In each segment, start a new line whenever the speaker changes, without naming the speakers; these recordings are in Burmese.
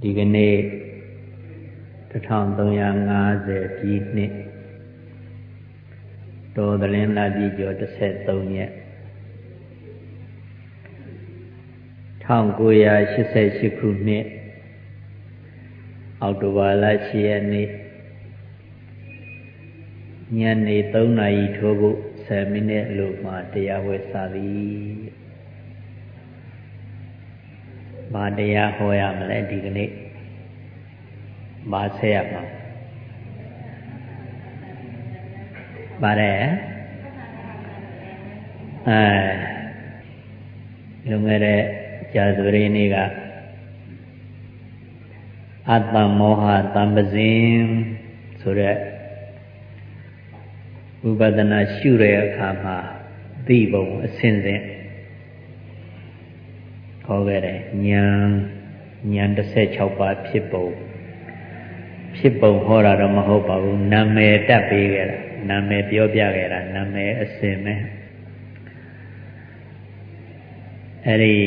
ဒီကနေ့1350ပြည့်နှစ်တော်သလင်းလပြည့်ကျော်13ရက်1988ခုနှစ်အောက်တိုဘာလ10ရက်နေ့ညနေ3နာရီထိုးဖို့10မိနစ်လို့မှတရားဝဲစာသည်ဘာတရားဟောရမလဲဒီကနေ့ဘာဆက်ရမှာပါတယ်လွန်ခဲ့တဲ့ကြာသပတေးနေ့ကအတ္တမောဟတံပဇင်ဆိုတဲ့ဝိပဿနာရှုတဲ့အခါမှာသိပုံအစဉ်စဉ်ခေါ်ခဲ့တယ်ဉာဏ်16ပါးဖြစ်ပုံဟောတာတော့မဟုတ်ပါဘူးနာမည်တက်ပေးခဲ့တာနာမည်ပြောပြခဲ့တာနာမည်အစဉ်ပဲအဲ့ဒီ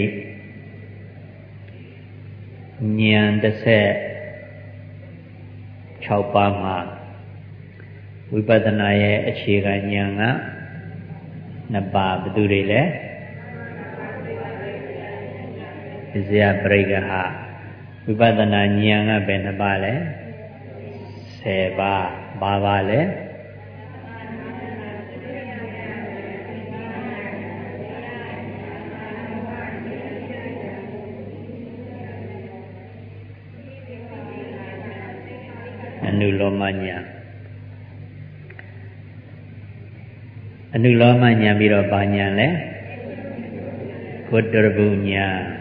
ဉာဏ်16ပါးမှာဝိပဿနာရဲ့အခြေခံဉာဏ်က2ပါးဘယ်သူတွေလဲပစ္စယပရိက္ခဝိပဿနာဉာဏ်ကဘယ်2ပါးလဲ10ပါးဘာပါလဲအနုလောမဉာဏ်ပြီးတော့ဘာဉာဏ်လဲဂုတ္တရပုဉာဏ်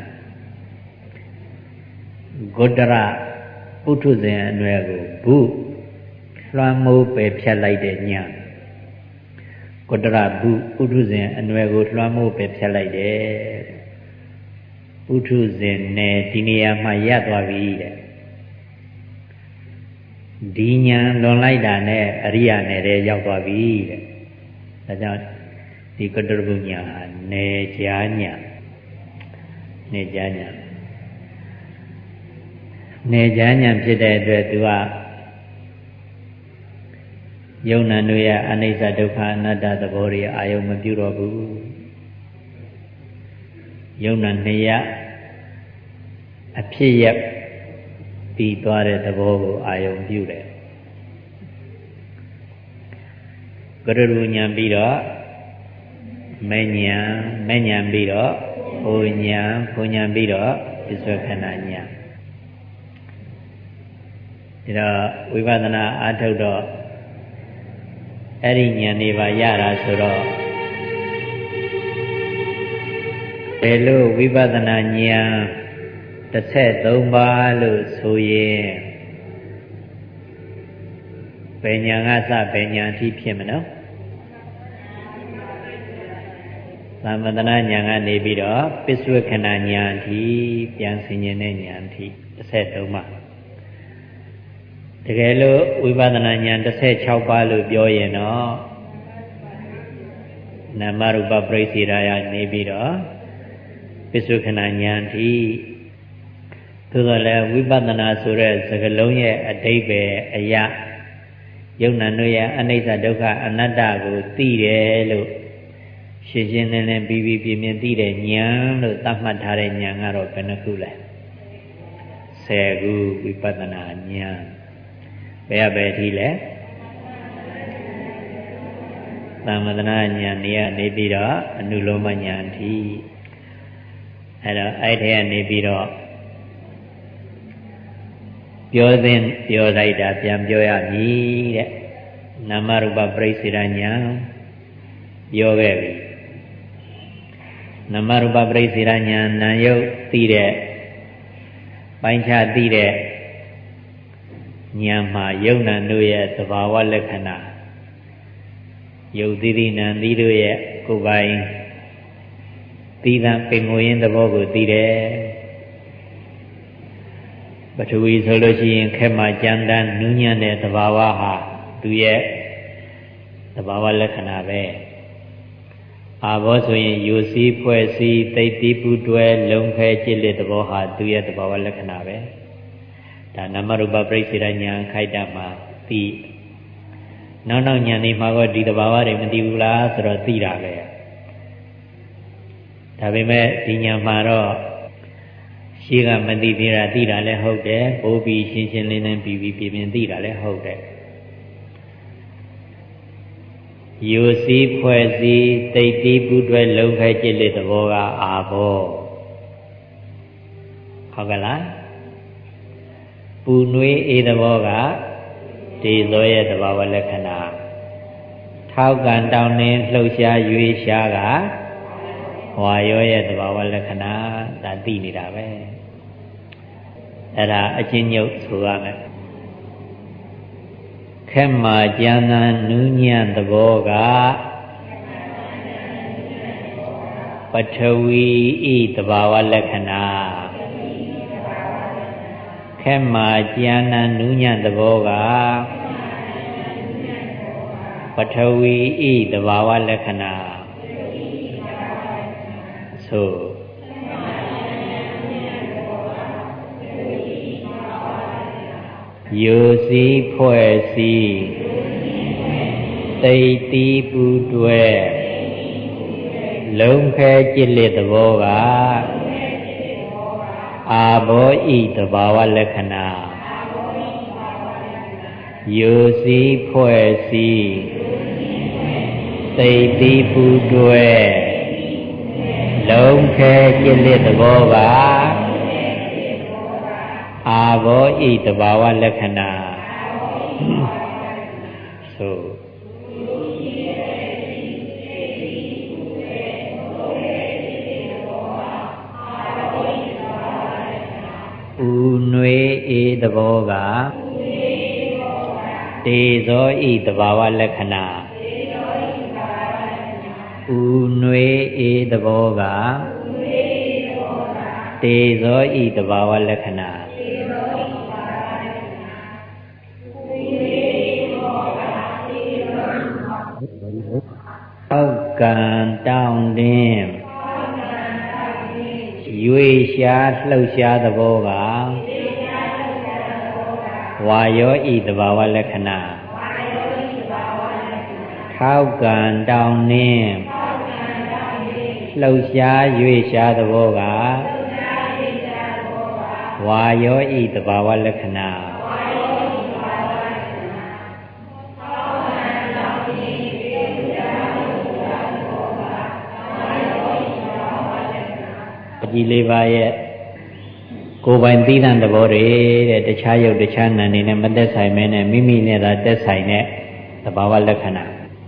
ဂုတ္တရပုထုဇဉ်အနွယ်ကိုဘုလွှမ်းမိုးပယ်ဖြတ်လိုက်တဲ့ဉာဏ်ဂုတ္တရဘုပုထုဇဉ်အနွယ်ကိုလွှမ်းမိုးပယ်ဖြတ်လိုက်တယ်ပုထုဇဉ်နဲ့ဒီနေရာမှာရပ်သွားပြီတဲ့ဒီဉာဏ်လွန်လိုက်တာနဲ့အရိယာနယ်ထဲရောက်သွားပြီတဲ့ဒါကြောင့်ဒီဂုတ္တရပုဉာဏ်ဟာနယ်ကြားဉာဏ်နယ်ကြားဉာဏ်ဖြစ်တဲ့အတွက်သူကယုံနာတို့ရဲ့အနိစ္စဒုက္ခအနတ္တသဘောတွေအာယုံမပြုတော့ဘူးယုံနာနှစ်ရအဖြစ်ရပြီးသွားတဲ့သဘောကိုအာယုံပြုတယ်ဂရုဉာဏ်ပြီးတော့မဉ္ဉဏ်ပြီးတော့ဘုဉာဏ်ပြီးတော့ပစ္စုခဏဉာဏ်ဒါတော့ဝိပဿနာအားထုတ်တော့အဲ့ဒီဉာဏ်တွေပါရတာဆိုတော့ဘယ်လိုဝိပဿနာဉာဏ်13ပါးလို့ဆိုရင်ဘယ်ဉာဏ်ကစဘယ်ဉာဏ်အထိဖြစ်မနော်သမထနာဉာဏ်ကနေပြီးတော့ပစ္စုခဏဉာဏ်အထိပြန်ဆင်ခြင်တဲ့ဉာဏ်အထိ13ပါးတကယ်လို့ဝိပဿနာဉာဏ်16ပါးလို့ပြောရင်တော့နာမရူပပရိစ္ဆေရာယနေပြီးတော့ပစ္စုခဏဉာဏ်အထိသို့တော်လည်းဝိပဿနာဆိုတဲ့စကားလုံးရဲ့အဓိပ္ပာယ်အရာယုံနာတို့ရဲ့အနိစ္စဒုက္ခအနတ္တကိုသိတယ်လို့ရှင်းရှင်းလင်းလင်းပြီးပြင်းပြင်းသိတဲ့ဉာဏ်လို့သတ်မှတ်ထားတဲ့ဉာဏ်ကတော့ဘယ်နှခုလဲ10ခုဝိပဿနာဉာဏ်ဘယ်အထိလဲသမထနာဉာဏ်နေပြီးတော့အနုလောမဉာဏ်အထိအဲ့တော့အဲ့ထဲကနေပြီးတော့ပြောလိုက်တာပြန်ပြောရမည်တဲ့နာမရူပပရိစ္ဆေရဉာဏ်ပြောခဲ့ပြီနာမရူပပရိစ္ဆေရဉာဏ်နာယုတ်သိတဲ့ပိုင်းခြားသိတဲ့ဉာဏ်မှာယုံနာတို့ရဲ့သဘာဝလက္ခဏာယုတ်သိနံသိတို့ရဲ့ကိုယ်ပိုင်သီးသန့်ပင်ကိုယ်ရင်းသဘောကိုသိတယ်ပထဝီဆိုလို့ရှိရင်ခက်မှကြမ်းတမ်းနူးညံ့တဲ့သဘာဝဟာသူရဲ့သဘာဝလက္ခဏာပဲအာဘောဆိုရင်ယူစည်းဖွဲ့စည်းသိတိပူတွဲလုံခဲจิตလက်သဘောဟာသူရဲ့သဘာဝလက္ခဏာပဲဒါနာမရူပပရိစ္ဆေဒညာခိုက်တာမှာသိနောက်ညာနေမှာကဒီတဘာဝတွေမသိဘူးလားဆိုတော့သိတာပဲဒါပေမဲ့ဒီညာမှာတော့ရှိကမသိသေးတာသိတာလည်းဟုတ်တယ်ပိုးပြီးရှင်းရှင်းလင်းလင်းပြီးပြင်းသိတာလည်းဟုတ်တယ်ယူစည်းဖွဲ့စည်းတိတ်တီးပူတွဲလုံခဲจิตလေသဘောကအာဘောဟုတ်ကလားပူနွေးအေးသဘောကဒေဇောရဲ့သဘာဝလက္ခဏာထောက်ကန်တောင်းနှင်းလှုပ်ရှားရွေးရှားကဝါရောရဲ့သဘာဝလက္ခဏာဒါသိနေတာပဲအဲ့ဒါအချင်းညုတ်ဆိုရမယ်ခက်မှာကြံသာနူးညံ့သဘောကပထဝီဤသဘာဝလက္ခဏာခက်မှာကြံသာနူးညံ့သဘောကပထဝီဤသဘာဝလက္ခဏာဆိုယူစည်းဖွဲ့စည်းတိတ်တီးပူတွဲလုံခဲจิตလေသဘောကအာဘောဤသဘာဝလက္ခဏာယူစည်းဖွဲ့စည်းတိတ်တီးပူတွဲလုံခဲจิตလေသဘောကအာဘောဤသဘာဝလက္ခဏာဆိုဥနွေအေသဘောကတေဇောဤသဘာဝလက္ခဏာဥနွေအေသဘောကတေဇောဤသဘာဝလက္ခဏာအောက်ကံတောင်းတင်းရွေရှားလှုပ်ရှားသဘောကဝါယောဤသဘာဝလက္ခဏာထောက်ကံတောင်းတင်းလှုပ်ရှားရွေရှားသဘောကဝါယောဤသဘာဝလက္ခဏာဒီလေးပါးရဲ့ကိုယ်ပိုင်သီးသန့်သဘောတွေတဲ့တခြားယုတ်တခြားနာမ်နေနဲ့မသက်ဆိုင်မဲနဲ့မိမိနဲ့သာသက်ဆိုင်တဲ့သဘာဝလက္ခဏာ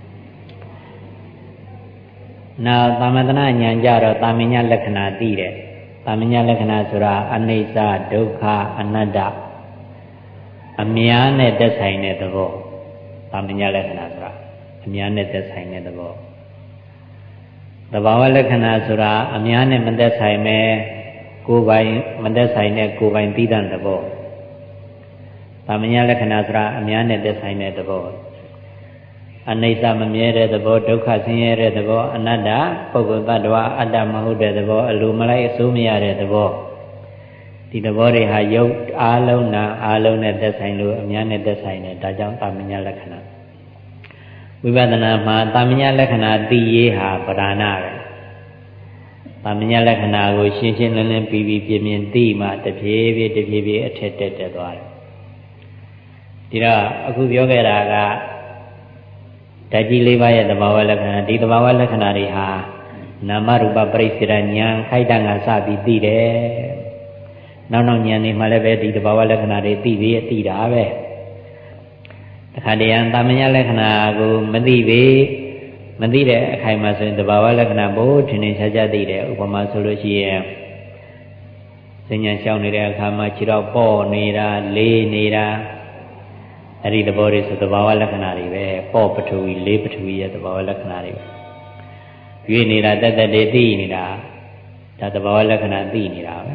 နောက်သမထနာဉာဏ်ကြတော့တာမညလက္ခဏာသိတယ်တာမညလက္ခဏာဆိုတာအနိစ္စဒုက္ခအနတ္တအများနဲ့သက်ဆိုင်တဲ့သဘောတာမညလက္ခဏာဆိုတာအများနဲ့သက်ဆိုင်တဲ့သဘောသဘာဝလက္ခဏာဆိုတာအများနဲ့မသက်ဆိုင်ပဲကိုယ်ပိုင်မသက်ဆိုင်တဲ့ကိုယ်ပိုင်သီးသန့်သဘောသာမညလက္ခဏာဆိုတာအများနဲ့သက်ဆိုင်တဲ့သဘောအနိစ္စမမြဲတဲ့သဘောဒုက္ခဆင်းရဲတဲ့သဘောအနတ္တပုဂ္ဂိုလ်တ attva အတ္တမဟုတ်တဲ့သဘောအလိုမလိုက်အစိုးမရတဲ့သဘောဒီသဘောတွေဟာယုတ်အားလုံးနာအားလုံးနဲ့သက်ဆိုင်လို့အများနဲ့သက်ဆိုင်တယ်ဒါကြောင့်သာမညလက္ခဏာဝိပဿနာမှာတာမညလက္ခဏာသိရေးဟာပဓာနာပဲတာမညလက္ခဏာကိုရှင်းရှင်းလင်းလင်းပြီးပြင်းသိမှတဖြည်းဖြည်းအထက်တက်သွားတယ်ဒီတော့အခုပြောခဲ့တာကဓာတ်ကြီး၄ပါးရဲ့သဘာဝလက္ခဏာဒီသဘာဝလက္ခဏာတွေဟာနာမရူပပရိစ္ဆေဒဉာဏ်ခိုက်တံကစပြီးသိတယ်နောက်ဉာဏ်တွေမှလည်းပဲဒီသဘာဝလက္ခဏာတွေသိပြီးသိတာပဲတခါတည်းတာမညလက္ခဏာကိုမသိတဲ့အခိုင်မှာဆိုရင်သဘာဝလက္ခဏာဘို့ထင်ထင်ရှားရှားသိတယ်ဥပမာဆိုလို့ရှိရင်စဉ္ညာရှောင်းနေတဲ့အခါမှာခြေတော့ပေါ့နေတာလေးနေတာအဲ့ဒီသဘောတွေဆိုသဘာဝလက္ခဏာတွေပဲပေါ့ပထဝီလေးပထဝီရဲ့သဘာဝလက္ခဏာတွေပဲရွေ့နေတာတက်တက်တွေသိနေတာဒါသဘာဝလက္ခဏာသိနေတာပဲ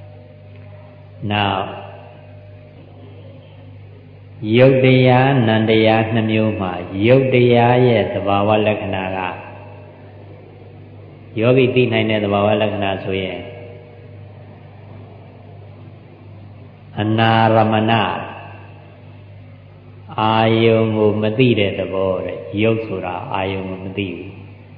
နောက်ယုတ်တရားနံတရားနှမျိုးမှာယုတ်တရားရဲ့သဘာဝလက္ခဏာကယောဂီသိနိုင်တဲ့သဘာဝလက္ခဏာဆိုရင်အနာရမဏအာယုံကိုမသိတဲ့သဘောတဲ့ရုပ်ဆိုတာအာယုံကိုမသိဘူး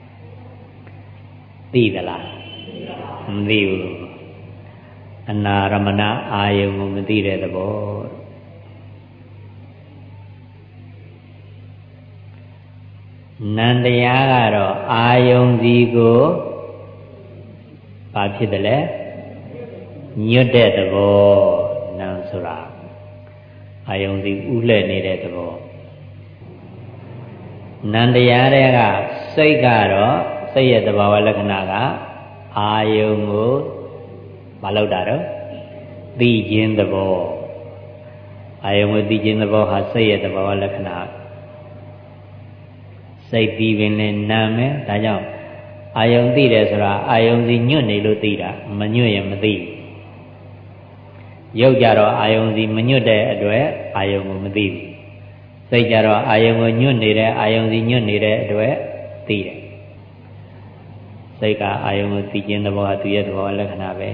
သိသလားမသိဘူးအနာရမဏအာယုံကိုမသိတဲ့သဘောနံတရားကတော့အာယုံစီကိုဘာဖြစ်တယ်လဲညွတ်တဲ့သဘောနံဆိုတာအာယုံစီဥလှဲ့နေတဲ့သဘောနံတရားတွေကစိတ်ကတော့စိတ်ရဲ့သဘာဝလက္ခဏာကအာယုံကိုမလုပ်တာတော့သိခြင်းသဘောအာယုံကိုသိခြင်းသဘောဟာစိတ်ရဲ့သဘာဝလက္ခဏာစိတ်ပြီးပင်လည်းနာမယ်ဒါကြောင့်အာယုံသိတယ်ဆိုတာအာယုံစီညွတ်နေလို့သိတာမညွတ်ရင်မသိဘူးရုပ်ကြတော့အာယုံစီမညွတ်တဲ့အတွက်အာယုံကိုမသိဘူးစိတ်ကြတော့အာယုံကိုညွတ်နေတဲ့အာယုံစီညွတ်နေတဲ့အတွက်သိတယ်စိတ်ကအာယုံကိုသိခြင်းသဘောဟာသူရဲ့သဘောလက္ခဏာပဲ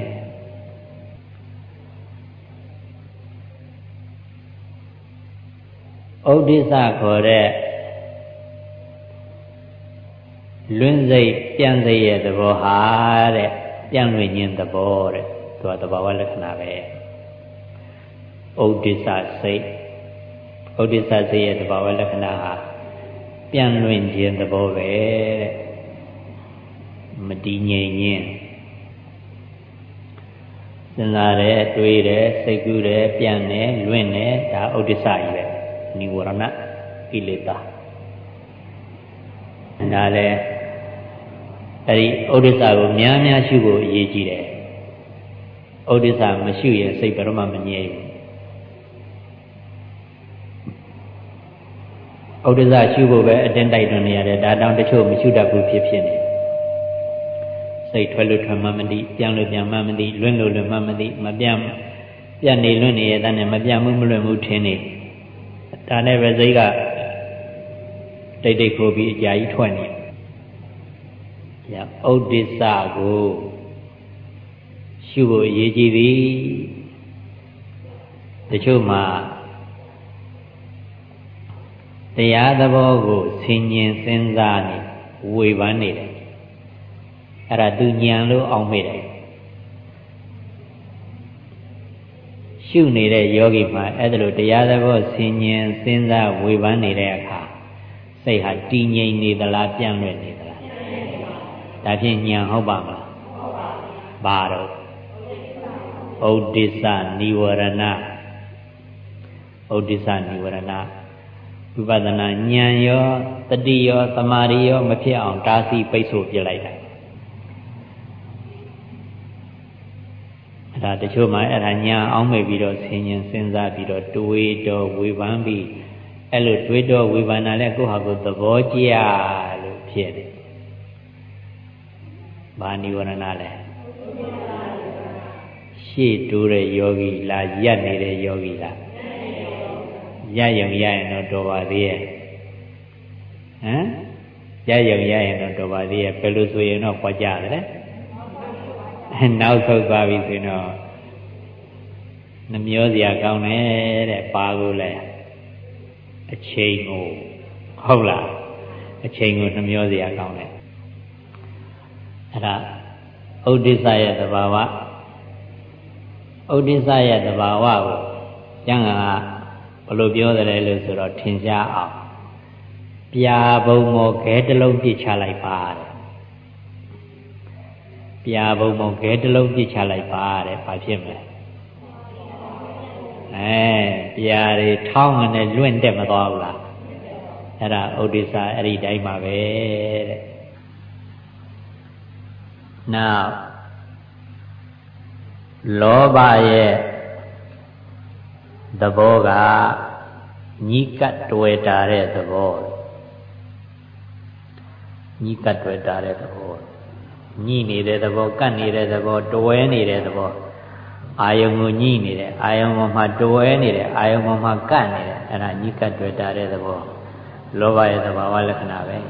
ဥဒိစ္စခေါ်တဲ့လွင်စိတ်ပြန်စိတ်ရဲ့သဘောဟာတဲ့ပြန်လွင်ခြင်းသဘောတဲ့သူကသဘာဝလက္ခဏာပဲဥဒိစ္စစိတ်ဥဒိစ္စစိတ်ရဲ့သဘာဝလက္ခဏာဟာပြန်လွင်ခြင်းသဘောပဲတဲ့မတည်ငြိမ်ခြင်းစဉ်းစားတယ်တွေးတယ်စိတ်ကူးတယ်ပြန်တယ်လွင့်တယ်ဒါဥဒိစ္စကြီးပဲနိဝရဏကိလေသာဒါလည်းအဲဒီဥဒိစ္စကိုများများရှုဖို့အရေးကြီးတယ်ဥဒိစ္စမရှုရင်စိတ်ဘယ်တော့မှမငြိမ်ဘူးဥဒိစ္စရှုဖို့ပဲအတင်းတိုက်တွန်းနေရတယ်ဒါတောင်တချို့မရှုတတ်ဘူးဖြစ်နေစိတ်ထွက်လို့ထွက်မှမသိပြန်လို့ပြန်မှမသိလွင့်လို့လွင့်မှမသိမပြန်နေလွင့်နေရတဲ့နဲ့မပြန်မှုမလွင့်မှုထင်နေဒါနဲ့ပဲစိတ်ကတိတ်တိတ်ခိုးပြီးအကြာကြီးထွက်နေရဥဒိစ္စကိုရှုဖို့အရေးကြီးသည်တချို့မှာတရားသဘောကိုဆင်ញင်စဉ်းစားနေဝေဖန်နေတယ်အဲ့ဒါသူဉာဏ်လို့အောင်မေ့တယ်ရှုနေတဲ့ယောဂီမှာအဲ့ဒါလိုတရားသဘောဆင်ញင်စဉ်းစားဝေဖန်နေတဲ့အခါစိတ်ဟာတည်ငြိမ်နေသလားပြန့်လွင့်နေသလားဒါဖြင့်ဉာဏ်ဟုတ်ပါမလားဘာတော့ဥဒိစ္စနိဝရဏဥဒိစ္စနိဝရဏဝိပဿနာဉာဏ်ရောတတိရောသမာဓိရောမဖြစ်အောင်တားဆီးပိတ်ဆို့ပြလိုက်တာအဲ့ဒါတချို့မှအဲ့ဒါဉာဏ်အောင်မဲ့ပြီးတော့ဆင်ញင်စဉ်းစားပြီးတော့တွေးတော့ဝေဖန်ပြီးအဲ့လိုတွေးတော့ဝေဖန်တာလဲကိုယ့်ဟာကိုယ်သဘောကျလို့ဖြစ်တယ်ဘာနိဝရဏလဲရှေ့တိုးတဲ့ယောဂီလားရပ်နေတဲ့ယောဂီလားရပ်ရင်တော့တော်ပါသေးရဲ့ဟမ်ရပ်ရင်တော့တော်ပါသေးရဲ့ဘယ်လိုဆိုရင်တော့ပွားကြတယ်နောက်ဆုံးသွားပြီဆိုရင်တော့နှမျောစရာကောင်းတယ်တဲ့ပါကိုလဲအချိန်ကိုဟုတ်လားအချိန်ကိုနှမျောစရာကောင်းတယ်အဲ့ဒါဥဒိစ္စရဲ့သဘာဝဥဒိစ္စရဲ့သဘာဝကိုကျမ်းဂန်ကဘယ်လိုပြောတယ်လို့ဆိုတော့ထင်ရှားအောင်ပြာဘုံမောခဲတစ်လုံးပြစ်ချလိုက်ပါတဲ့ပြာဘုံမောခဲတစ်လုံးပြစ်ချလိုက်ပါတဲ့ဘာဖြစ်မလဲပြာတွေထောင်းကနေလွင့်တက်မသွားဘူးလားအဲ့ဒါဥဒိစ္စအဲ့ဒီတိုင်းပါပဲတဲ့နောက်လောဘရဲ့သဘောကညှိကပ်တွေ့တာတဲ့သဘောညှိကပ်တွေ့တာတဲ့သဘောညှိနေတဲ့သဘောကပ်နေတဲ့သဘောတွဲနေတဲ့သဘောအာယုံကိုညှိနေတယ်အာယုံပေါ်မှာတွဲနေတယ်အာယုံပေါ်မှာကပ်နေတယ်အဲ့ဒါညှိကပ်တွေ့တာတဲ့သဘောလောဘရဲ့သဘာဝလက္ခဏာပဲ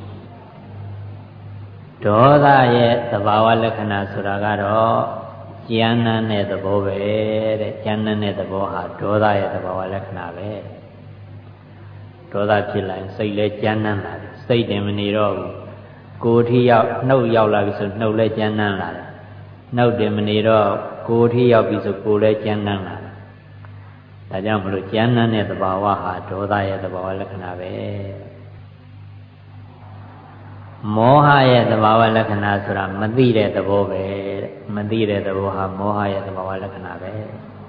ဒေါသရဲ့သဘာဝလက္ခဏာဆိုတာကတော့ကျမ်းနန်းတဲ့သဘောပဲတဲ့ကျမ်းနန်းတဲ့သဘောဟာဒေါသရဲ့သဘောလက္ခဏာပဲဒေါသဖြစ်လာရင်စိတ်လည်းကျမ်းနန်းလာတယ်စိတ်တင်မနေတော့ဘူးကိုယ်ထိရောက်နှုတ်ရောက်လာပြီဆိုနှုတ်လည်းကျမ်းနန်းလာတယ်နှုတ်တင်မနေတော့ကိုယ်ထိရောက်ပြီဆိုကိုယ်လည်းကျမ်းနန်းလာတယ်ဒါကြောင့်မလို့ကျမ်းနန်းတဲ့သဘာဝဟာဒေါသရဲ့သဘာဝလက္ခဏာပဲမောဟရဲ့သဘာဝလက္ခဏာဆိုတာမသိတဲ့သဘောပဲမသိတဲ့သဘောဟာမောဟရဲ့သဘာဝလက္ခဏာပဲ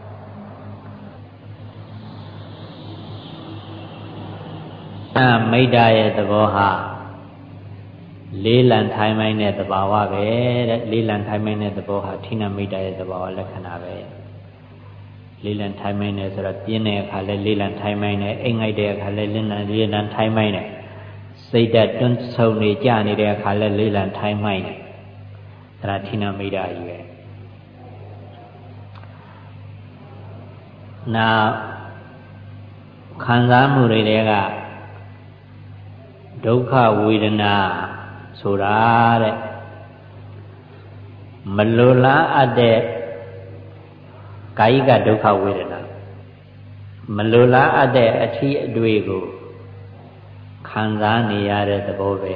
မိတ္တရဲ့သဘောဟာလေးလံထိုင်းမိုင်းတဲ့သဘာဝပဲတဲ့လေးလံထိုင်းမိုင်းတဲ့သဘောဟာဌိနမိတ္တရဲ့သဘာဝလက္ခဏာပဲလေးလံထိုင်းမိုင်းတယ်ဆိုတော့ပြင်းတဲ့အခါလဲလေးလံထိုင်းမိုင်းတယ်အိမ်ငိုက်တဲ့အခါလဲလေးလံထိုင်းမိုင်းတယ်စိတ်ဓာတ်တွန်းဆုံနေကြနေတဲ့အခါလဲလေးလံထိုင်းမိုင်းတယ်အဲ့ဒါဌိနမိတ္တကြီးပဲနောက်ခံစားမှုတွေကဒုက္ခဝေဒနာဆိုတာတဲ့မလိုလားအပ်တဲ့ကာယကဒုက္ခဝေဒနာမလိုလားအပ်တဲ့အထီးအတွေ့ကိုခံစားနေရတဲ့သဘောပဲ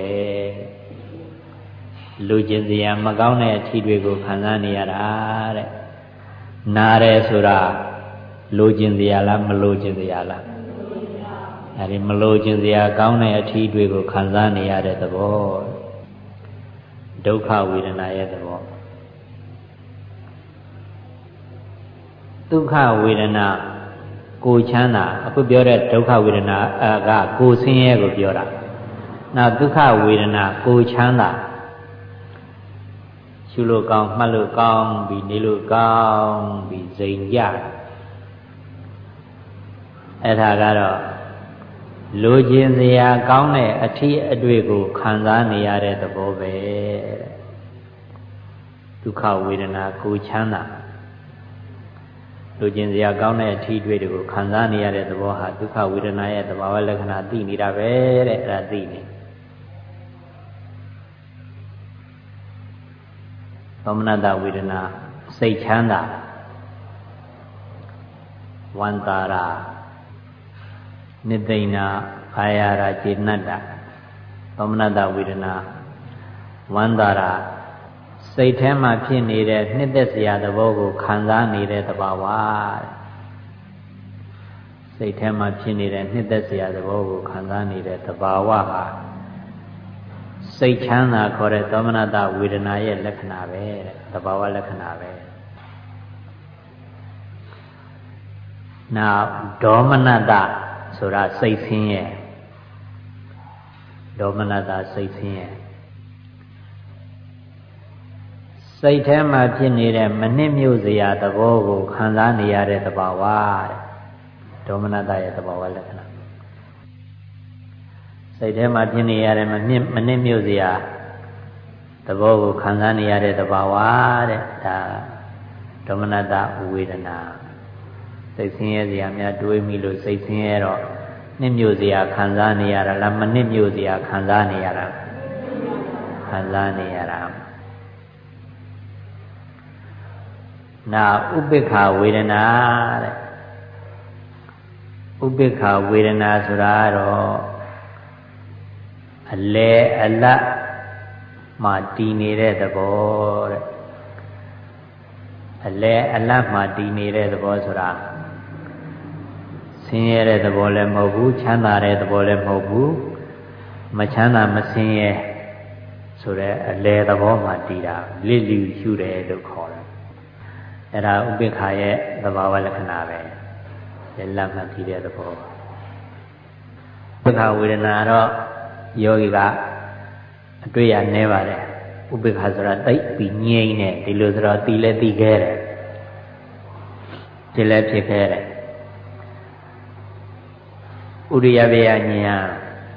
လူကျင်စရာမကောင်းတဲ့အထီးတွေကိုခံစားနေရတာတဲ့နားရဲဆိုတာလူကျင်စရာလားမလူကျင်စရာလားအဲဒီမလိုချင်စရာကောင်းတဲ့အထီးတွေကိုခံစားနေရတဲ့သဘောဒုက္ခဝေဒနာရဲ့သဘောဒုက္ခဝေဒနာကိုချမ်းသာအခုပြောတဲ့ဒုက္ခဝေဒနာကကိုဆင်းရဲကိုပြောတာနောက်ဒုက္ခဝေဒနာကိုချမ်းသာရှုလို့ကောင်းမှတ်လို့ကောင်းပြီးနေလို့ကောင်းပြီးစိန်ကြအဲ့ဒါကတော့လိုချင်စရာကောင်းတဲ့အထီးအတွေ့ကိုခံစားနေရတဲ့သဘောပဲဒုက္ခဝေဒနာကိုချမ်းသာလိုချင်စရာကောင်းတဲ့အထီးအတွေ့တွေကိုခံစားနေရတဲ့သဘောဟာဒုက္ခဝေဒနာရဲ့သဘာဝလက္ခဏာသိနေတာပဲတဲ့အဲ့ဒါသိနေသောမနတဝေဒနာစိတ်ချမ်းသာဝန္တာရာနိသိဏအာယာရာကျေနပ်တာသောမနတဝေဒနာဝန္တာရာစိတ်ထဲမှာဖြစ်နေတဲ့နှစ်သက်စရာသဘောကိုခံစားနေတဲ့သဘာဝစိတ်ထဲမှာဖြစ်နေတဲ့နှစ်သက်စရာသဘောကိုခံစားနေတဲ့သဘာဝဟာစိတ်ချမ်းသာခေါ်တဲ့သောမနတဝေဒနာရဲ့လက္ခဏာပဲတဲ့သဘာဝလက္ခဏာပဲနောက်ဒေါမနတဆိုတာစိတ်ဆင်းရဲဒေါမနတစိတ်ဆင်းရဲစိတ်ထဲမှာဖြစ်နေတဲ့မနစ်မြို့စရာသဘောကိုခံစားနေရတဲ့သဘာဝတဲ့ဒေါမနတရဲ့သဘာဝလက္ခဏာစိတ်ထဲမှာဖြစ်နေရတဲ့မနစ်မြို့စရာသဘောကိုခံစားနေရတဲ့သဘာဝတဲ့ဒါဒေါမနတဝေဒနာစိတ်ဆင်းရဲစရာများတွေးမိလို့စိတ်ဆင်းရဲတော့နှစ်မြို့စရာခံစားနေရတာလားမနှစ်မြို့စရာခံစားနေရတာခံစားနေရတာနာဥပိ္ပခာဝေဒနာတဲ့ဥပိ္ပခာဝေဒနာဆိုတာတော့အလဲအလတ်မှတည်နေတဲ့သဘောတဲ့အလဲအလတ်မှတည်နေတဲ့သဘောဆိုတာဆင်းရဲတဲ့သဘောလည်းမဟုတ်ဘူးချမ်းသာတဲ့သဘောလည်းမဟုတ်ဘူးမချမ်းသာမဆင်းရဲဆိုတဲ့အလဲသဘောမှတည်တာလစ်လျူရှုတယ်လို့ခေါ်တယ်အဲ့ဒါဥပိ္ပခာရဲ့သဘာဝလက္ခဏာပဲလက်မှတ်တည်တဲ့သဘောဥပိ္ပခာဝေဒနာတော့ယောဂီကအတွေ့ရနေပါတယ်ဥပိ္ပခာဆိုတာတိတ်ပြီးငြိမ့်နေဒီလိုဆိုတော့တည်လဲတည်ခဲ့တယ်ဖြစ်လဲဖြစ်ခဲ့တယ်ဥရိယဘေယဉာဏ်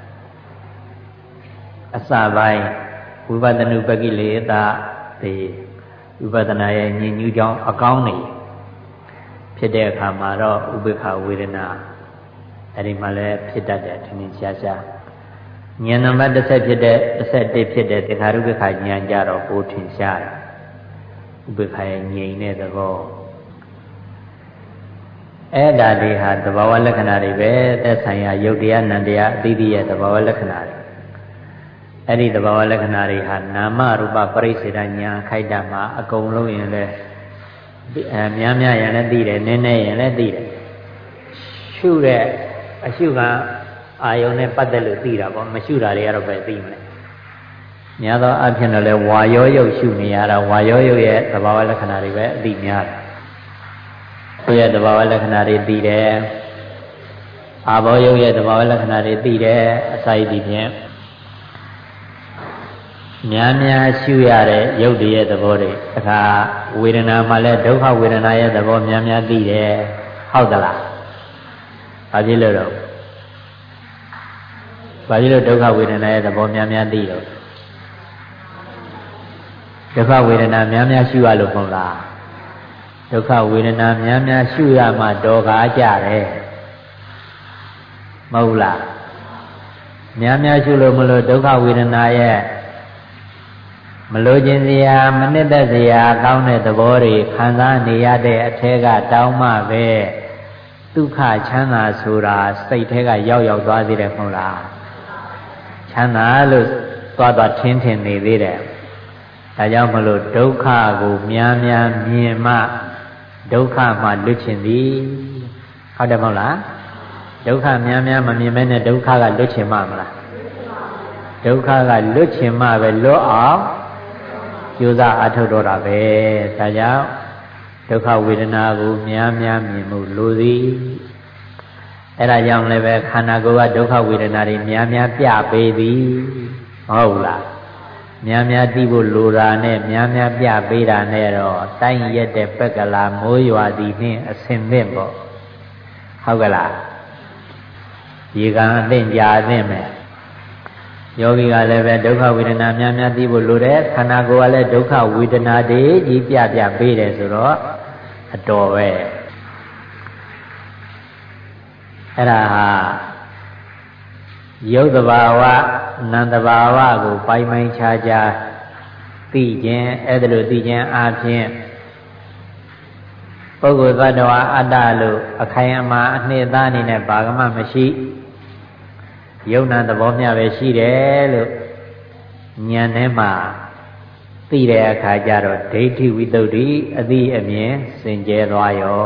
အစပိုင်းဝိပဿနုပကိလေသာဒီဝိပဿနာရဲ့ဉာဏ်ညူးကြောင်းအကောင်းနေဖြစ်တဲ့အခါမှာတော့ဥပိ္ပခာဝေဒနာအဲ့ဒီမှာလည်းဖြစ်တတ်တယ်ထင်ထင်ရှားရှားဉာဏ်နံပါတ်10ဖြစ်တဲ့11ဖြစ်တဲ့သင်္ခါရုပ္ပခာဉာဏ်ကြတော့ပိုထင်ရှားတယ်ဥပေက္ခရဲ့ငြိမ်တဲ့သဘောအဲ့ဒါတွေဟာသဘာဝလက္ခဏာတွေပဲသက်ဆိုင်ရာယုတ်တရားနံတရားအသီးသီးရဲ့သဘာဝလက္ခဏာတွေအဲ့ဒီသဘာဝလက္ခဏာတွေဟာနာမရူပပရိစ္ဆေဒညာခိုက်တာမှာအကုန်လုံးရင်လည်းများများရင်လည်းသိတယ်နည်းနည်းရင်လည်းသိတယ်ရှုတဲ့အရှုကအာယုံနဲ့ပတ်သက်လို့သိတာပေါ့မရှုတာတွေကတော့ပဲသိမလဲများသောအားဖြင့်တော့လေဝါရောယုတ်ရှုနေရတာဝါရောယုတ်ရဲ့သဘာဝလက္ခဏာတွေပဲအသိများတယ်သူရဲ့သဘာဝလက္ခဏာတွေသိတယ်အာဘောယုတ်ရဲ့သဘာဝလက္ခဏာတွေသိတယ်အစာရည်ဖြင့်များများရှုရတဲ့ယုတ်တည်းရဲ့သဘောတွေအခါဝေဒနာမှလည်းဒုက္ခဝေဒနာရဲ့သဘောများများသိတယ်ဟုတ်သလားဘာဖြစ်လို့တော့ဘာဖြစ်လို့ဒုက္ခဝေဒနာရဲ့သဘောများများသိတော့ဒုက္ခဝေဒနာများများရှုရလို့မဟုတ်လားဒုက္ခဝေဒနာများများရှုရမှတော်ကားကြတယ်မဟုတ်လားများများရှုလို့မလို့ဒုက္ခဝေဒနာရဲ့မလို့ခြင်းစရာမနစ်သက်စရာကောင်းတဲ့သဘောတွေခံစားနေရတဲ့အထဲကတောင်းမှပဲဒုက္ခချမ်းသာဆိုတာစိတ်ထဲကရောက်သွားသေးတယ်မဟုတ်လားချမ်းသာလို့သွားထင်းနေသေးတယ်ဒါကြောင့်မလို့ဒုက္ခကိုများများမြင်မှဒုက္ခမှလွတ်ချင်သည်ဟုတ်တယ်မဟုတ်လားဒုက္ခများများမမြင်မဲနဲ့ဒုက္ခကလွတ်ချင်မှမလားဒုက္ခကလွတ်ချင်မှပဲလွတ်အောင်ကြိုးစားအထုတ်တော့တာပဲဒါကြောင့်ဒုက္ခဝေဒနာကိုများများမြင်မှုလိုသည်အဲ့ဒါကြောင့်လည်းပဲခန္ဓာကိုယ်ကဒုက္ခဝေဒနာတွေများများပြပေးသည်မဟုတ်လားများများသိဖို့လိုတာနဲ့များများပြပေးတာနဲ့တော့တိုင်းရက်တဲ့ပက္ကလာမိုးရွာသည်နှင့်အစင်သင့်ပေါ့ဟုတ်ကလားဒီကံအသင့်ကြာအသင့်မယ်ယောဂီကလည်းပဲဒုက္ခဝေဒနာများများသိဖို့လိုတယ်ခန္ဓာကိုယ်ကလည်းဒုက္ခဝေဒနာတွေကြီးပြပေးတယ်ဆိုတော့အတော်ပဲအဲ့ဒါဟာယုတ်တဘာဝနံတဘာဝကိုပိုင်ခြားခြားသိခြင်းအဲ့ဒါလို့သိခြင်းအပြင်ပုဂ္ဂိုလ်သတ္တဝါအတ္တလို့အခိုင်အမာအနှစ်သာအနေနဲ့ဘာမှမရှိယုံနာသဘောမျှပဲရှိတယ်လို့ဉာဏ်ထဲမှာသိတဲ့အခါကျတော့ဒိဋ္ဌိဝိတ္တုအသိအမြင်စင်ကြဲသွားရော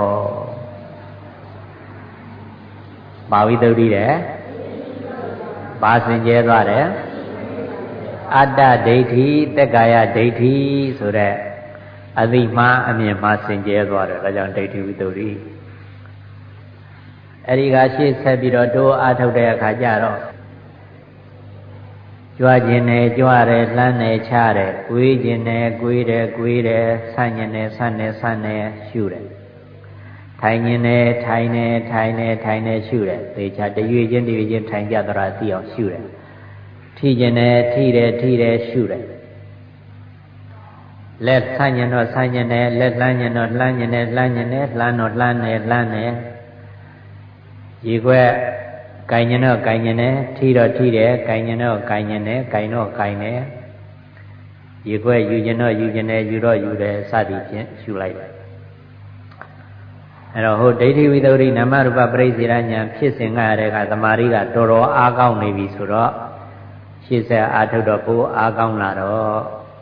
ဘာဝိတ္တုတဲ့ဘာစင်ကြဲသွားတယ်အတ္တဒိဋ္ဌိတက္ကာယဒိဋ္ဌိဆိုတဲ့အသိမှအမြင်မှစင်ကြဲသွားတယ်ဒါကြောင့်ဒိဋ္ဌိဝိတ္တုအဲ့ဒီကရှေ့ဆက်ပြီးတော့တိုးအားထုတ်တဲ့အခါကျတော့ကြွားခြင်းနဲ့ကြွားတယ်လှမ်းတယ်ချတယ်ကွေးခြင်းနဲ့ကွေးတယ်ကွေးတယ်ဆန့်ခြင်းနဲ့ဆန့်တယ်ဆန့်တယ်ရှုတယ်ထိုင်ခြင်းနဲ့ထိုင်တယ်ထိုင်တယ်ထိုင်တယ်ရှုတယ်သေချာတရွေချင်းထိုင်ကြသလားသိအောင်ရှုတယ်ထိခြင်းနဲ့ထိတယ်ထိတယ်ရှုတယ်လက်ဆန့်ခြင်းတော့ဆန့်ခြင်းနဲ့လက်လှမ်းခြင်းတော့လှမ်းခြင်းနဲ့လှမ်းခြင်းနဲ့လှမ်းတော့လှမ်းတယ်လှမ်းတယ်ရေခွက်ကိုင်ခြင်းတော့ကိုင်ခြင်းနဲ့ထိတော့ထိတယ်ကိုင်ခြင်းတော့ကိုင်ခြင်းနဲ့ကိုင်တော့ကိုင်တယ်ရေခွက်ယူခြင်းတော့ယူခြင်းနဲ့ယူတော့ယူတယ်စသည်ဖြင့်ရှုလိုက်တယ်အဲ့တော့ဟိုဒိဋ္ဌိဝိတ္တုနာမရူပပရိစ္ဆေရဉာဏ်ဖြစ်စဉ်ကတည်းကသမာဓိကတော်တော်အားကောင်းနေပြီဆိုတော့ရှေ့ဆက်အားထုတ်တော့ပိုအားကောင်းလာတော့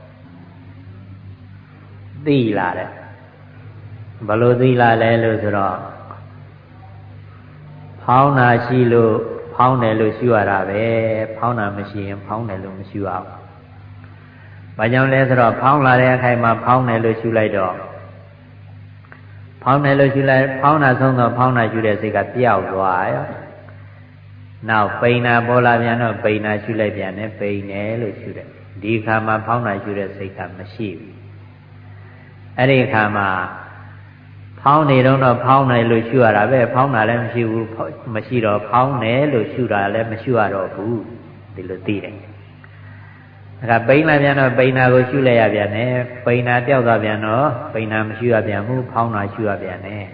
သိလာတယ်ဘယ်လိုသိလာလဲလို့ဆိုတော့ဖောင်းတာရှိလို့ဖောင်းတယ်လို့ရှုရတာပဲဖောင်းတာမရှိရင်ဖောင်းတယ်လို့မရှုရဘူး။ဘာကြောင့်လဲဆိုတော့ဖောင်းလာတဲ့အခိုင်မှာဖောင်းတယ်လို့ရှုလိုက်တော့ဖောင်းတယ်လို့ရှုလိုက်ဖောင်းတာဆုံးတော့ဖောင်းတာရှုတဲ့စိတ်ကပျောက်သွားရော။နောက်ပိန်တာပေါ်လာပြန်တော့ပိန်တာရှုလိုက်ပြန်တယ်ပိန်တယ်လို့ရှုတယ်။ဒီအခါမှာဖောင်းတာရှုတဲ့စိတ်ကမရှိဘူး။အဲ့ဒီအခါမှာဖောင်းနေတော့ဖောင်းတယ်လို့ရှုရတာပဲဖောင်းတာလည်းမရှိဘူးမရှိတော့ဖောင်းတယ်လို့ရှုတာလည်းမရှုရတော့ဘူးဒီလိုသိတယ်ဒါကပိန်လာပြန်တော့ပိန်တာကိုရှုလိုက်ရပြန်တယ်ပိန်တာပျောက်သွားပြန်တော့ပိန်တာမရှုရပြန်ဘူးဖောင်းတာရှုရပြန်တယ်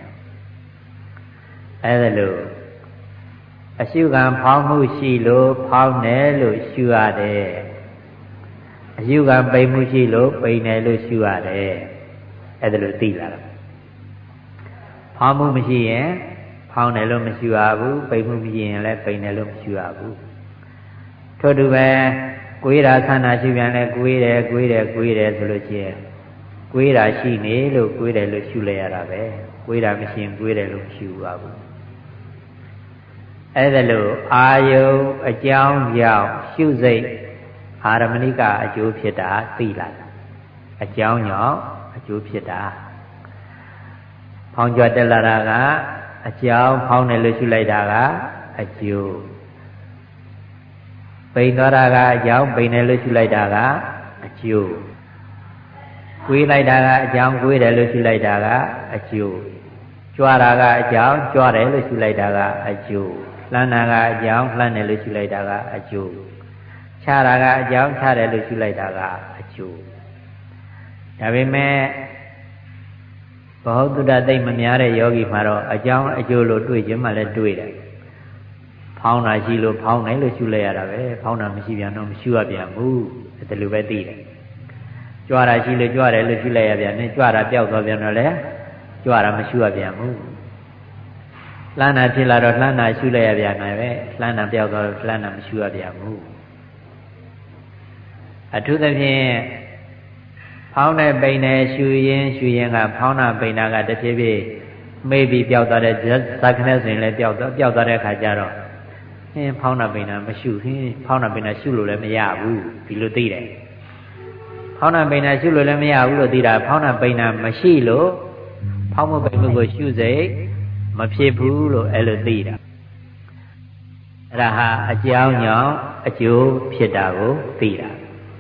အဲ့ဒါလို့အရှုခံဖောင်းမှုရှိလို့ဖောင်းတယ်လို့ရှုရတယ်အရှုခံပိန်မှုရှိလို့ပိန်တယ်လို့ရှုရတယ်အဲ့ဒါလို့သိလာတာဖောင်းမှုမရှိရင်ဖောင်းတယ်လို့မရှိရဘူးပိန်မှုမရှိရင်လည်းပိန်တယ်လို့မရှိရဘူးထို့တူပဲကိုယ်ရာဆန္ဒရှိပြန်လဲကိုယ်တယ်ဆိုလို့ရှိရင်ကိုယ်ရာရှိနေလို့ကိုယ်တယ်လို့ရှုလိုက်ရတာပဲကိုယ်ရာမရှိရင်ကိုယ်တယ်လို့မရှိဘူးအဲ့ဒါလို့အာယုအကြောင်းကြောင့်ရှုစိတ်အာရမဏိကအကျိုးဖြစ်တာသိလာတာအကြောင်းကြောင့်အကျိုးဖြစ်တာဖောင်းကြွတက်လာတာကအကြောင်းဖောင်းတယ်လို့ရှုလိုက်တာကအကျိုးပိန်သွားတာကအကြောင်းပိန်တယ်လို့ရှုလိုက်တာကအကျိုးကွေးလိုက်တာကအကြောင်းကွေးတယ်လို့ရှုလိုက်တာကအကျိုးကြွားတာကအကြောင်းကြွားတယ်လို့ရှုလိုက်တာကအကျိုးလှမ်းတာကအကြောင်းလှမ်းတယ်လို့ရှုလိုက်တာကအကျိုးခြားတာကအကြောင်းခြားတယ်လို့ရှုလိုက်တာကအကျိုးဒါပေမဲ့ဘဟုတုတ္တသိမ့်မများတဲ့ယောဂီမှာတော့အကြောင်းအကျိုးလို့တွေ့ခြင်းမှလည်းတွေ့တယ်ဖောင်းတာရှိလို့ဖောင်းတယ်လို့ရှုလိုက်ရတာပဲဖောင်းတာမရှိပြန်တော့မရှုရပြန်ဘူးဒါလိုပဲသိတယ်ကြွားတာရှိလို့ကြွားတယ်လို့ရှုလိုက်ရပြန်တယ်ကြွားတာပျောက်သွားပြန်တော့လည်းကြွားတာမရှုရပြန်ဘူးလှမ်းတာဖြစ်လာတော့လှမ်းတာရှုလိုက်ရပြန်တယ်ပဲလှမ်းတာပျောက်သွားတော့လှမ်းတာမရှုရပြန်ဘူးအထူးသဖြင့်ဖောင်းတဲ့ပိန်နဲ့ရှူရင်ကဖောင်းတာပိန်တာကတဖြည်းဖြည်းမေ့ပြီးပျောက်သွားတဲ့ဇာခနဲ့ဆိုရင်လည်းပျောက်သွားတဲ့အခါကျတော့ဖောင်းတာပိန်တာမရှူဖောင်းတာပိန်တာရှူလို့လည်းမရဘူးဒီလိုသိတယ်ဖောင်းတာပိန်တာရှူလို့လည်းမရဘူးလို့သိတာဖောင်းတာပိန်တာမရှိလို့ဖောင်းမှုပိန်မှုကိုရှူစိတ်မဖြစ်ဘူးလို့အဲ့လိုသိတာအဲ့ဒါဟာအကြောင်းကြောင့်အကျိုးဖြစ်တာကိုသိတာ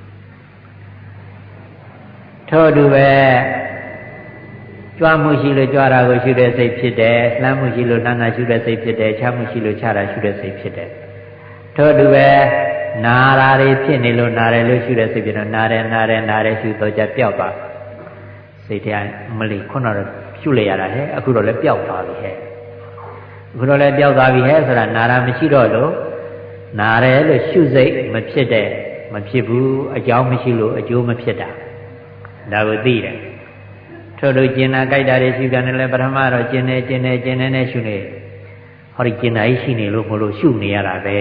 ထို့တူပဲကြွားမှုရှိလို့ကြွားတာကိုရှုတဲ့စိတ်ဖြစ်တယ်လှမ်းမှုရှိလို့လှမ်းတာရှုတဲ့စိတ်ဖြစ်တယ်ခြားမှုရှိလို့ခြားတာရှုတဲ့စိတ်ဖြစ်တယ်ထို့တူပဲနာတာတွေဖြစ်နေလို့နာတယ်လို့ရှုတဲ့စိတ်ဖြစ်တော့နာတယ်ရှုတော့ကြပျောက်သွားစိတ်ထဲမလီခုနတော့ရှုလိုက်ရတာဟဲ့အခုတော့လည်းပျောက်သွားပြီဟဲ့အခုတော့လည်းပျောက်သွားပြီဟဲ့ဆိုတာနာတာမရှိတော့လို့နာတယ်လို့ရှုစိတ်မဖြစ်ဘူးအကြောင်းမရှိလို့အကျိုးမဖြစ်တာဒါကိုသိတယ်ထို့လို့ကျင်နာကြိုက်တာတွေရှိပြန်တယ်လဲပထမတော့ကျင်နေနဲ့ရှုနေဟောဒီကျင်နာကြီးရှိနေလို့မလို့ရှုနေရတာပဲ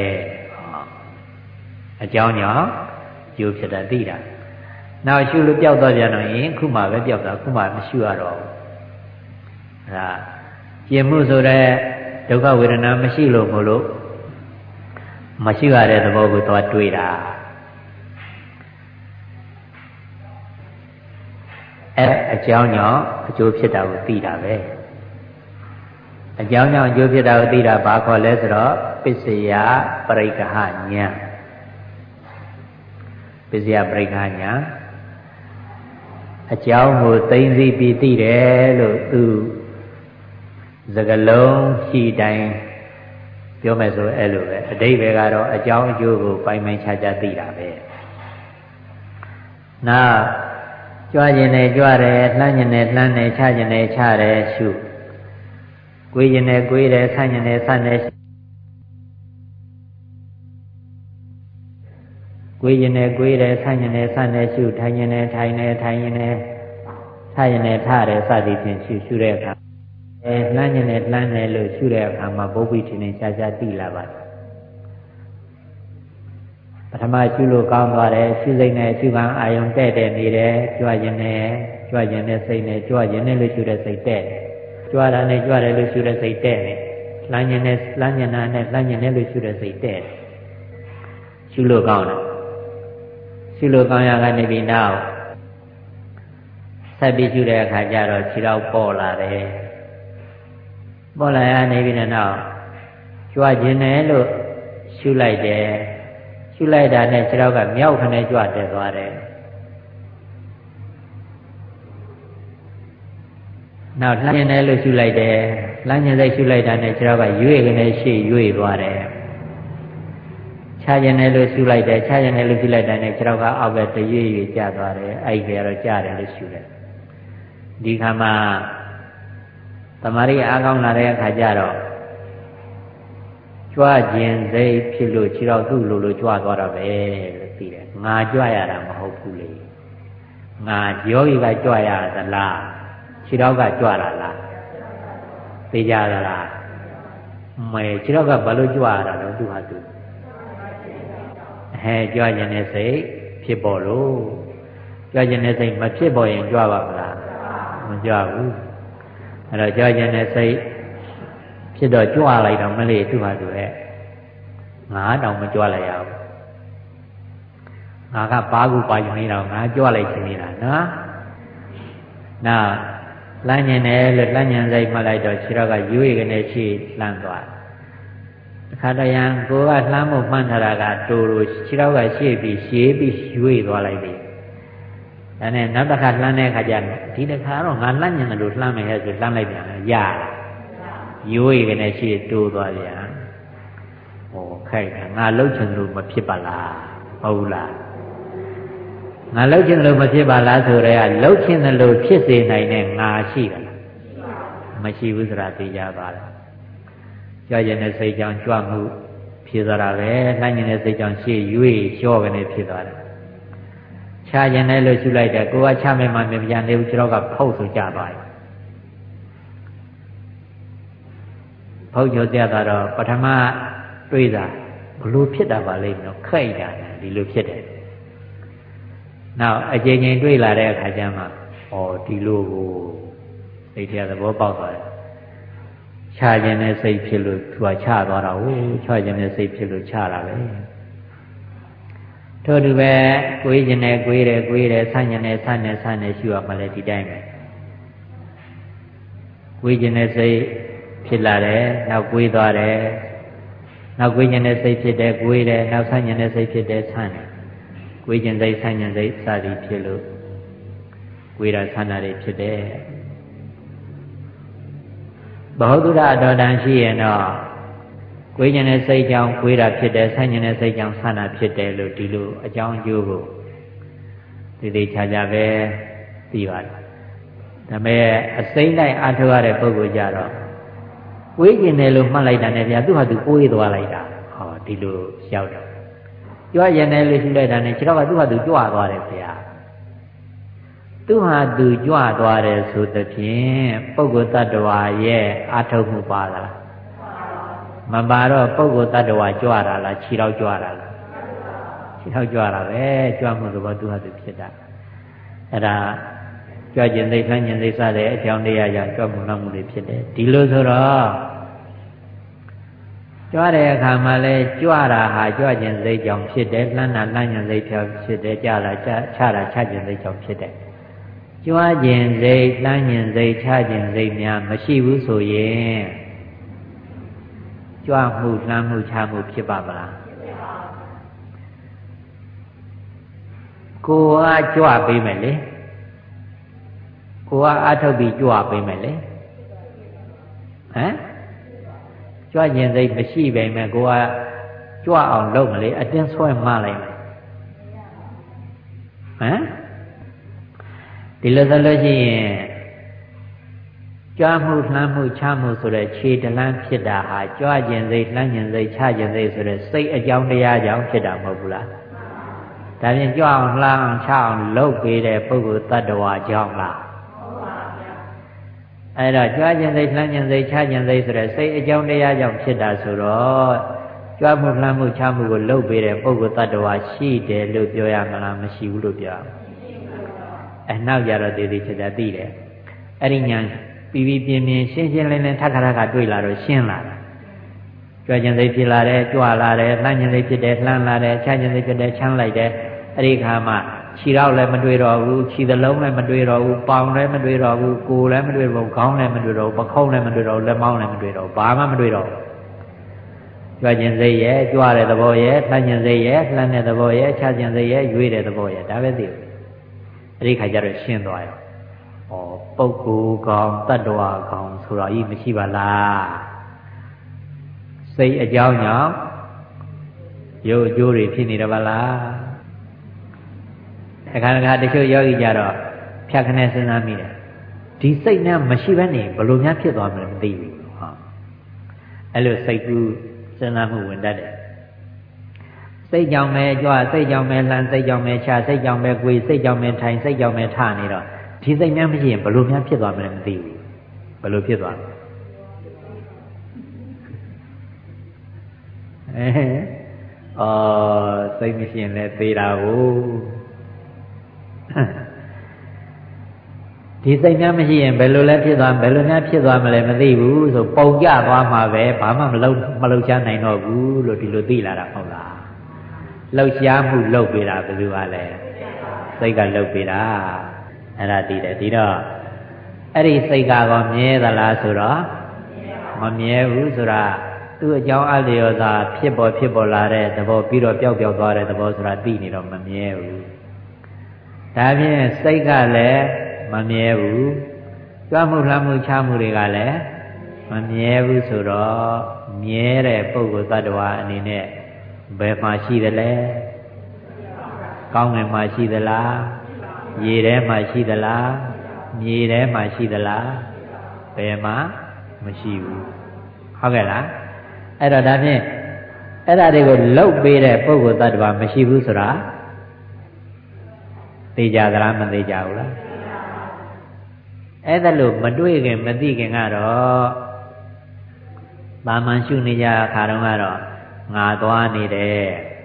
အကြောင်းကြောင့်ကျိုးဖြစ်တာသိတာနောက်ရှုလို့ပျောက်သွားပြန်တော့ရင်ခုမှပဲပျောက်တာခုမှမရှုရတော့ဘူးဒါကျင်မှုဆိုတဲ့ဒုက္ခဝေဒနာမရှိလို့မလို့မရှိရတဲ့သဘောကိုသွားတွေးတာအကြောင်းကြောင့်အကျိုးဖြစ်တာကိုသိတာပဲအကြောင်းကြောင့်အကျိုးဖြစ်တာကိုသိတာဘာခေါ်လဲဆိုတော့ပစ္စယပရိက္ခဟဉာဏ်ပစ္စယပရိက္ခဟဉာဏ်အကြောင်းကိုသိသိပြီးသိတယ်လို့သူစကားလုံးရှိတိုင်းပြောမယ်ဆိုအဲ့လိုပဲအဓိပ္ပာယ်ကတော့အကြောင်းအကျိုးကိုပိုင်းခြားသိတာပဲနောက်ကြွားခြင်းနဲ့ကြွားတယ်လှမ်းခြင်းနဲ့လှမ်းတယ်ခြားခြင်းနဲ့ခြားတယ်ရှုကိုယ်ခြင်းနဲ့ကိုယ်တယ်ဆန့်ခြင်းနဲ့ဆန့်တယ်ကိုယ်ခြင်းနဲ့ကိုယ်တယ်ဆန့်ခြင်းနဲ့ဆန့်တယ်ရှုထိုင်ခြင်းနဲ့ထိုင်ခြင်းနဲ့ခြားခြင်းနဲ့ထားတယ်စသည်ဖြင့်ရှုတဲ့အခါလှမ်းခြင်းနဲ့လှမ်းတယ်လို့ရှုတဲ့အခါမှာဘုဗ္ဗိထင်နေရှားရှားသိလာပါတယ်ပထမရှုလို့ကောင်းသွားတယ်ရှုစိတ်နဲ့ရှုခံအာယုံတဲ့နေတယ်ကြွခြင်းနဲ့စိတ်နဲ့ကြွခြင်းနဲ့လို့ရှုတဲ့စိတ်တဲ့ကြွတာနဲ့ကြွတယ်လို့ရှုတဲ့စိတ်တဲ့လှမ်းခြင်းနဲ့လှမ်းခြင်းနဲ့လှမ်းခြင်းနဲ့လို့ရှုတဲ့စိတ်တဲ့ရှုလို့ကောင်းတယ်ရှုလို့ကောင်းရကနေပြီးနောက်ဆက်ပြီးရှုတဲ့အခါကျတော့ခြေထောက်ပေါ်လာတယ်ပေါ်လာရနေပြီးနောက်ကြွခြင်းနဲ့လို့ရှုလိုက်တယ်ရှုလိုက်တာနဲ့ခြေထောက်ကမြောက်ခနဲ့ကြွတက်သွားတယ်နောက်လှမ်းခြင်းနဲ့လို့ရှုလိုက်တယ်လှမ်းခြင်းစိတ်ရှုလိုက်တာနဲ့ခြေထောက်ကရွေ့ခနဲ့ရှေ့ရွေ့သွားတယ်ခြားခြင်းနဲ့လို့ရှုလိုက်တယ်ခြားခြင်းနဲ့လို့ရှုလိုက်တာနဲ့ခြေထောက်ကအောက်ဘက်တရွေ့ရွေ့ကျသွားတယ်အဲ့ဒီကတော့ကျတယ်လို့ရှုတယ်ဒီခါမှာသမာဓိအားကောင်းလာတဲ့အခါကျတော့ကြွခြင်းစိတ်ဖြစ်လို့ခြေတော်သူ့လိုကြွသွားတာပဲလို့သိတယ်ငါကြွရတာမဟုတ်ဘူးလေငါယောဂီကကြွရသလားခြေထောက်ကကြွတာလားသိကြသလားမဲခြေထောက်ကဘာလို့ကြွရတာလဲသူဟာသူကြွခြင်းနဲ့စိတ်ဖြစ်ပေါ်လို့ကြွခြင်းနဲ့စိတ်မဖြစ်ပေါ်ရင်ကြွပါမလားမကြွဘူးအဲ့တော့ကြွခြင်းနဲ့စိတ်ဖြစ်တော့ကြွလိုက်တော့မလေးသူဟာသူရဲ့ငါတောင်မကြွလိုက်ရဘူးငါကပါးကူပါယူနေတော့ငါကြွလိုက်ခြင်းနေတာနော်နောက်လမ်းညင်တယ်လို့လမ်းညင်စိတ်မှလိုက်တော့ခြေတော့ကရွေးကနေရှိလှမ်းသွားအခါတရံကိုကလှမ်းဖို့မှန်းထားတာကတူတူခြေတော့ကရှေ့ပြီးရှေးပြီးရွေးသွားလိုက်ပြီဒါနဲ့နောက်တစ်ခါလှမ်းတဲ့အခါကျဒီတစ်ခါတော့ငါလှမ်းညင်တယ်လို့လှမ်းမယ်ဟဲ့ဆိုလှမ်းလိုက်ပြန်ရလားရွေးကနေရှေ့တိုးသွားပြန်ဟောခိုက်တာငါလှုပ်ချင်လို့မဖြစ်ပါလားဟုတ်လားငါလှုပ်ချင်လို့မဖြစ်ပါလားဆိုရဲကလှုပ်ချင်တယ်လို့ဖြစ်စေနိုင်တဲ့ငါရှိတာမရှိဘူးဆိုတာသိကြပါလားကြွခြင်းနဲ့စိတ်ကြောင့်ကြွမှုဖြစ်သွားတာပဲလှမ်းခြင်းနဲ့စိတ်ကြောင့်ရှေ့ရွေးလျှော့ကနေဖြစ်သွားတယ်ခြားခြင်းနဲ့လို့ရှုလိုက်တယ်ကိုကခြားမယ်မှမပြန်သေးဘူးကျွန်တော်ကဖုတ်ဆိုကြသွားတယ်ဖုတ်ကျော်ကြတာတော့ပထမတွေးတာဘလို့ဖြစ်တာပါလိမ့်မယ်ခိုက်တာဒီလိုဖြစ်တယ်နောက်အချိန်ချင်းတွေးလာတဲ့အခါကျမှဒီလိုကိုစိတ်ထဲသဘောပေါက်သွားတယ်ခြားခြင်းနဲ့စိတ်ဖြစ်လို့သူကခြားသွားတာဟုတ်ခြားခြင်းနဲ့စိတ်ဖြစ်လို့ခြားတာပဲထို့တူပဲကိုယ်ခြင်းနဲ့ကိုယ်တယ်ဆန့်ခြင်းနဲ့ဆန့်နေရှုရမှလည်းဒီတိုင်းပဲကိုယ်ခြင်းနဲ့စိတ်ဖြစ်လာတယ်နောက်ကိုယ်သွားတယ်နောက်ကိုယ်ခြင်းနဲ့စိတ်ဖြစ်တယ်ကိုယ်တယ်နောက်ဆန့်ခြင်းနဲ့စိတ်ဖြစ်တယ်ဆန့်တယ်ကိုယ်ခြင်းစိတ်ဆန့်ခြင်းစိတ်စသည်ဖြစ်လို့ကိုယ်တာဆန္ဒတွေဖြစ်တယ်ဘဟုတုဒအတော်တန်ရှိရင်တော့ကိုယ်ခြင်းနဲ့စိတ်ကြောင့်ကိုယ်တာဖြစ်တယ်ဆန့်ခြင်းနဲ့စိတ်ကြောင့်ဆန္ဒဖြစ်တယ်လို့ဒီလိုအကြောင်းအကျိုးကိုဒီခြားပဲသိပါတယ်ဒါပေမဲ့အစိမ့်လိုက်အားထုတ်ရတဲ့ပုဂ္ဂိုလ်ကြတော့ကိုယ်ခြင်းတယ်လို့မှတ်လိုက်တာနဲ့ဗျာသူ့ဟာသူကိုယ်သွားလိုက်တာဒီလိုရောက်တော့ကြွရနေလို့ရှိလိုက်တာနဲ့ခြေတော့ကသူ့ဟာသူကြွသွားတယ်ဗျာသူ့ဟာသူကြွသွားတယ်ဆိုသဖြင့်ပုဂ္ဂိုလ်တ attva ရဲ့အာထုတ်မှုပါလားမပါတော့ပုဂ္ဂိုလ်တ attva ကြွတာလားခြေတော့ကြွတာလားခြေတော့ကြွတာပဲကြွမှုသဘောသူ့ဟာသူဖြစ်တာအဲ့ဒါကြွခြင်းသိခံခြင်းသိစတဲ့အကြောင်းတရားကြောင့်ကြွမှုနောက်မှုတွေဖြစ်တယ်ဒီလိုဆိုတော့ကြွတဲ့အခါမှာလဲကြွတာဟာကြွခြင်းစိတ်ကြောင့်ဖြစ်တယ်လှမ်းတာလှမ်းခြင်းစိတ်ကြောင့်ဖြစ်တယ်ကြတာချတာချခြင်းစိတ်ကြောင့်ဖြစ်တယ်ကြွခြင်းစိတ်လှမ်းခြင်းစိတ်ချခြင်းစိတ်များမရှိဘူးဆိုရင်ကြွမှုလှမ်းမှုချမှုဖြစ်ပါမလားကိုယ်ကကြွပေးမယ်လေကိုယ်ကအထုတ်ပြီးကြွပေးမယ်လေကြွခြင်းစိတ်မရှိပဲမဲ့ကိုကကြွအောင်လုပ်မလေအတင်းဆွဲမလိုက်မယ်ဒီလိုဆိုလို့ရှိရင်ကြွမှုလှမ်းမှုချမှုဆိုတဲ့ခြေတလန်းဖြစ်တာဟာကြွခြင်းစိတ်လှမ်းခြင်းစိတ်ချခြင်းစိတ်ဆိုတဲ့စိတ်အကြောင်းတရားကြောင့်ဖြစ်တာမဟုတ်ဘူးလားဒါဖြင့်ကြွအောင်လှမ်းအောင်ချအောင်လုပ်ပေးတဲ့ပုဂ္ဂိုလ်တ attva ကြောင့်လားအဲ့တော့ကြွခြင်းစိတ်လှမ်းခြင်းစိတ်ချခြင်းစိတ်ဆိုတဲ့စိတ်အကြောင်းတရားကြောင့်ဖြစ်တာဆိုတော့ကြွမှုလှမ်းမှုချမှုကိုလုပ်ပေးတဲ့ပုဂ္ဂိုလ်တ attva ရှိတယ်လို့ပြောရမလားမရှိဘူးလို့ပြောနောက်ကြတော့သေးချာသိတယ်အဲ့ဒီညာပြီးပြင်းရှင်းလင်းထပ်ခါခါတွေ့လာတော့ရှင်းလာတယ်ကြွခြင်းစိတ်ဖြစ်လာတယ်ကြွလာတယ်လှမ်းခြင်းစိတ်ဖြစ်တယ်လှမ်းလာတယ်ချခြင်းစိတ်ဖြစ်တယ်ချမ်းလိုက်တယ်အဲ့ဒီခါမှခြေတော့လည်းမတွေ့တော့ဘူးခြေသလုံးလည်းမတွေ့တော့ဘူးပေါင်လည်းမတွေ့တော့ဘူးကိုယ်လည်းမတွေ့တော့ဘူးခေါင်းလည်းမတွေ့တော့ဘူးပခုံးလည်းမတွေ့တော့ဘူးလက်မောင်းလည်းမတွေ့တော့ဘူးဘာမှမတွေ့တော့ဘူးကြွခြင်းစိတ်ရဲ့ကြွတဲ့သဘောရဲ့လှမ်းခြင်းစိတ်ရဲ့လှမ်းတဲ့သဘောရဲ့ချခြင်းစိတ်ရဲ့ရွေးတဲ့သဘောရဲ့ဒါပဲသိဘူးအဲ့ဒီခါကျတော့ရှင်းသွားရောပုဂ္ဂိုလ်ကောင်တ attva ကောင်ဆိုတော့ဤမရှိပါလားစိတ်အကြောင်းကြောင့်ရုပ်အကျိုးတွေဖြစ်နေတယ်ပါလားအခါတချို့ယောဂီကြတော့ဖြတ်ခနဲ့စဉ်းစားမိတယ်ဒီစိတ်နဲ့မရှိဘဲနေဘလို့များဖြစ်သွားမလဲမသိဘူးအဲ့လိုစိတ်ကူးစဉ်းစားမှုဝင်တတ်တယ်စိတ်ကြောင့်ပဲကြွစိတ်ကြောင့်ပဲလှမ်းစိတ်ကြောင့်ပဲချစိတ်ကြောင့်ပဲကိုယ်စိတ်ကြောင့်ပဲထိုင်စိတ်ကြောင့်ပဲထနေတော့ဒီစိတ်များမရှိရင်ဘယ်လိုများဖြစ်သွားမလဲမသိဘူးဘယ်လိုဖြစ်သွားလဲစိတ်မရှိရင်လည်းသေးတာကိုဒီစိတ်များမရှိရင်ဘယ်လိုလဲဖြစ်သွားဘယ်လိုများဖြစ်သွားမလဲမသိဘူးဆိုပုံကြသွားမှာပဲဘာမှမလုပ်ချနိုင်တော့ဘူးလို့ဒီလိုသိလာတာဟုတ်လားလှုပ်ရှားမှုလုပ်ပေးတာဘယ်သူကလဲစိတ်ကလှုပ်ပေးတာအဲ့ဒါသိတယ်ဒီတော့အဲ့ဒီစိတ်ကောမြဲသလားဆိုတော့မမြဲဘူးဆိုတာသူ့အကြောင်းအလျော်သာဖြစ်ပေါ်လာတဲ့သဘောပြီးတော့ပျောက်သွားတဲ့သဘောဆိုတာသိနေတော့မမြဲဘူးဒါဖြင့်စိတ်ကလည်းမမြဲဘူးကြွမှုလှမ်းမှုချမှုတွေကလည်းမမြဲဘူးဆိုတော့မြဲတဲ့ပုဂ္ဂိုလ်သတ္တဝါအနေနဲ့ဘယ်မှာရှိသလဲကောင်းငင်မှာရှိသလားရေထဲမှာရှိသလားမြေထဲမှာရှိသလားဘယ်မှာမရှိဘူးဟုတ်ကဲ့လားအဲ့တော့ဒါဖြင့်အဲ့ဒါတွေကိုလှုပ်ပေးတဲ့ပုဂ္ဂိုလ်သတ္တဝါမရှိဘူးဆိုတာသိကြသလားမသိကြဘူးလားအဲ့ဒါလို့မတွေ့ခင်မသိခင်ကတော့တာမန်ရှုနေကြအခါတုန်းကတော့ငါသွားနေတယ်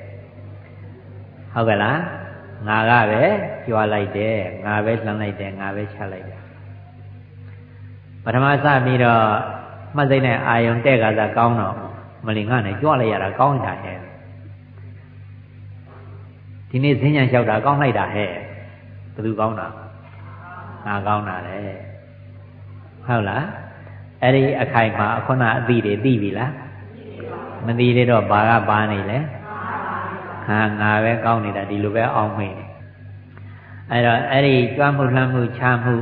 ဟုတ်ကဲ့လားငါကပဲကြွားလိုက်တယ်ငါပဲလှမ်းလိုက်တယ်ငါပဲချလိုက်တယ်ပထမစပြီးတော့မှတ်စိတ်နဲ့အာယုံတဲ့ကစားကောင်းတော့မလင်ငါနဲ့ကြွားလိုက်ရတာကောင်းနေတာဟဲ့ဒီနေ့ဈဉ္ညာလျှောက်တာကောင်းလိုက်တာဟဲ့ဘယ်သူကောင်းတာငါကောင်းတာလေဟုတ်လားအဲ့ဒီအခိုင်မှာခုနအသိတွေသိပြီလားမသိသေးတော့ဘာကပါနေလဲငါပဲကောင်းနေတာဒီလိုပဲအောင်းမိနေအဲ့တော့အဲ့ဒီကြွမှုလှမ်းမှုချမှု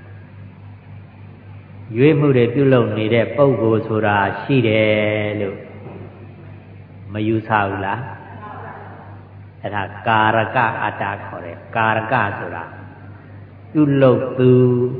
ရွေးမှုတွေပြုလုပ်နေတဲ့ပုဂ္ဂိုလ်ဆိုတာရှိတယ်လို့မယူဆဘူးလားအဲ့ဒါကာရကအတ္တခေါ်တယ်ကာရကဆိုတာပြုလုပ်သူ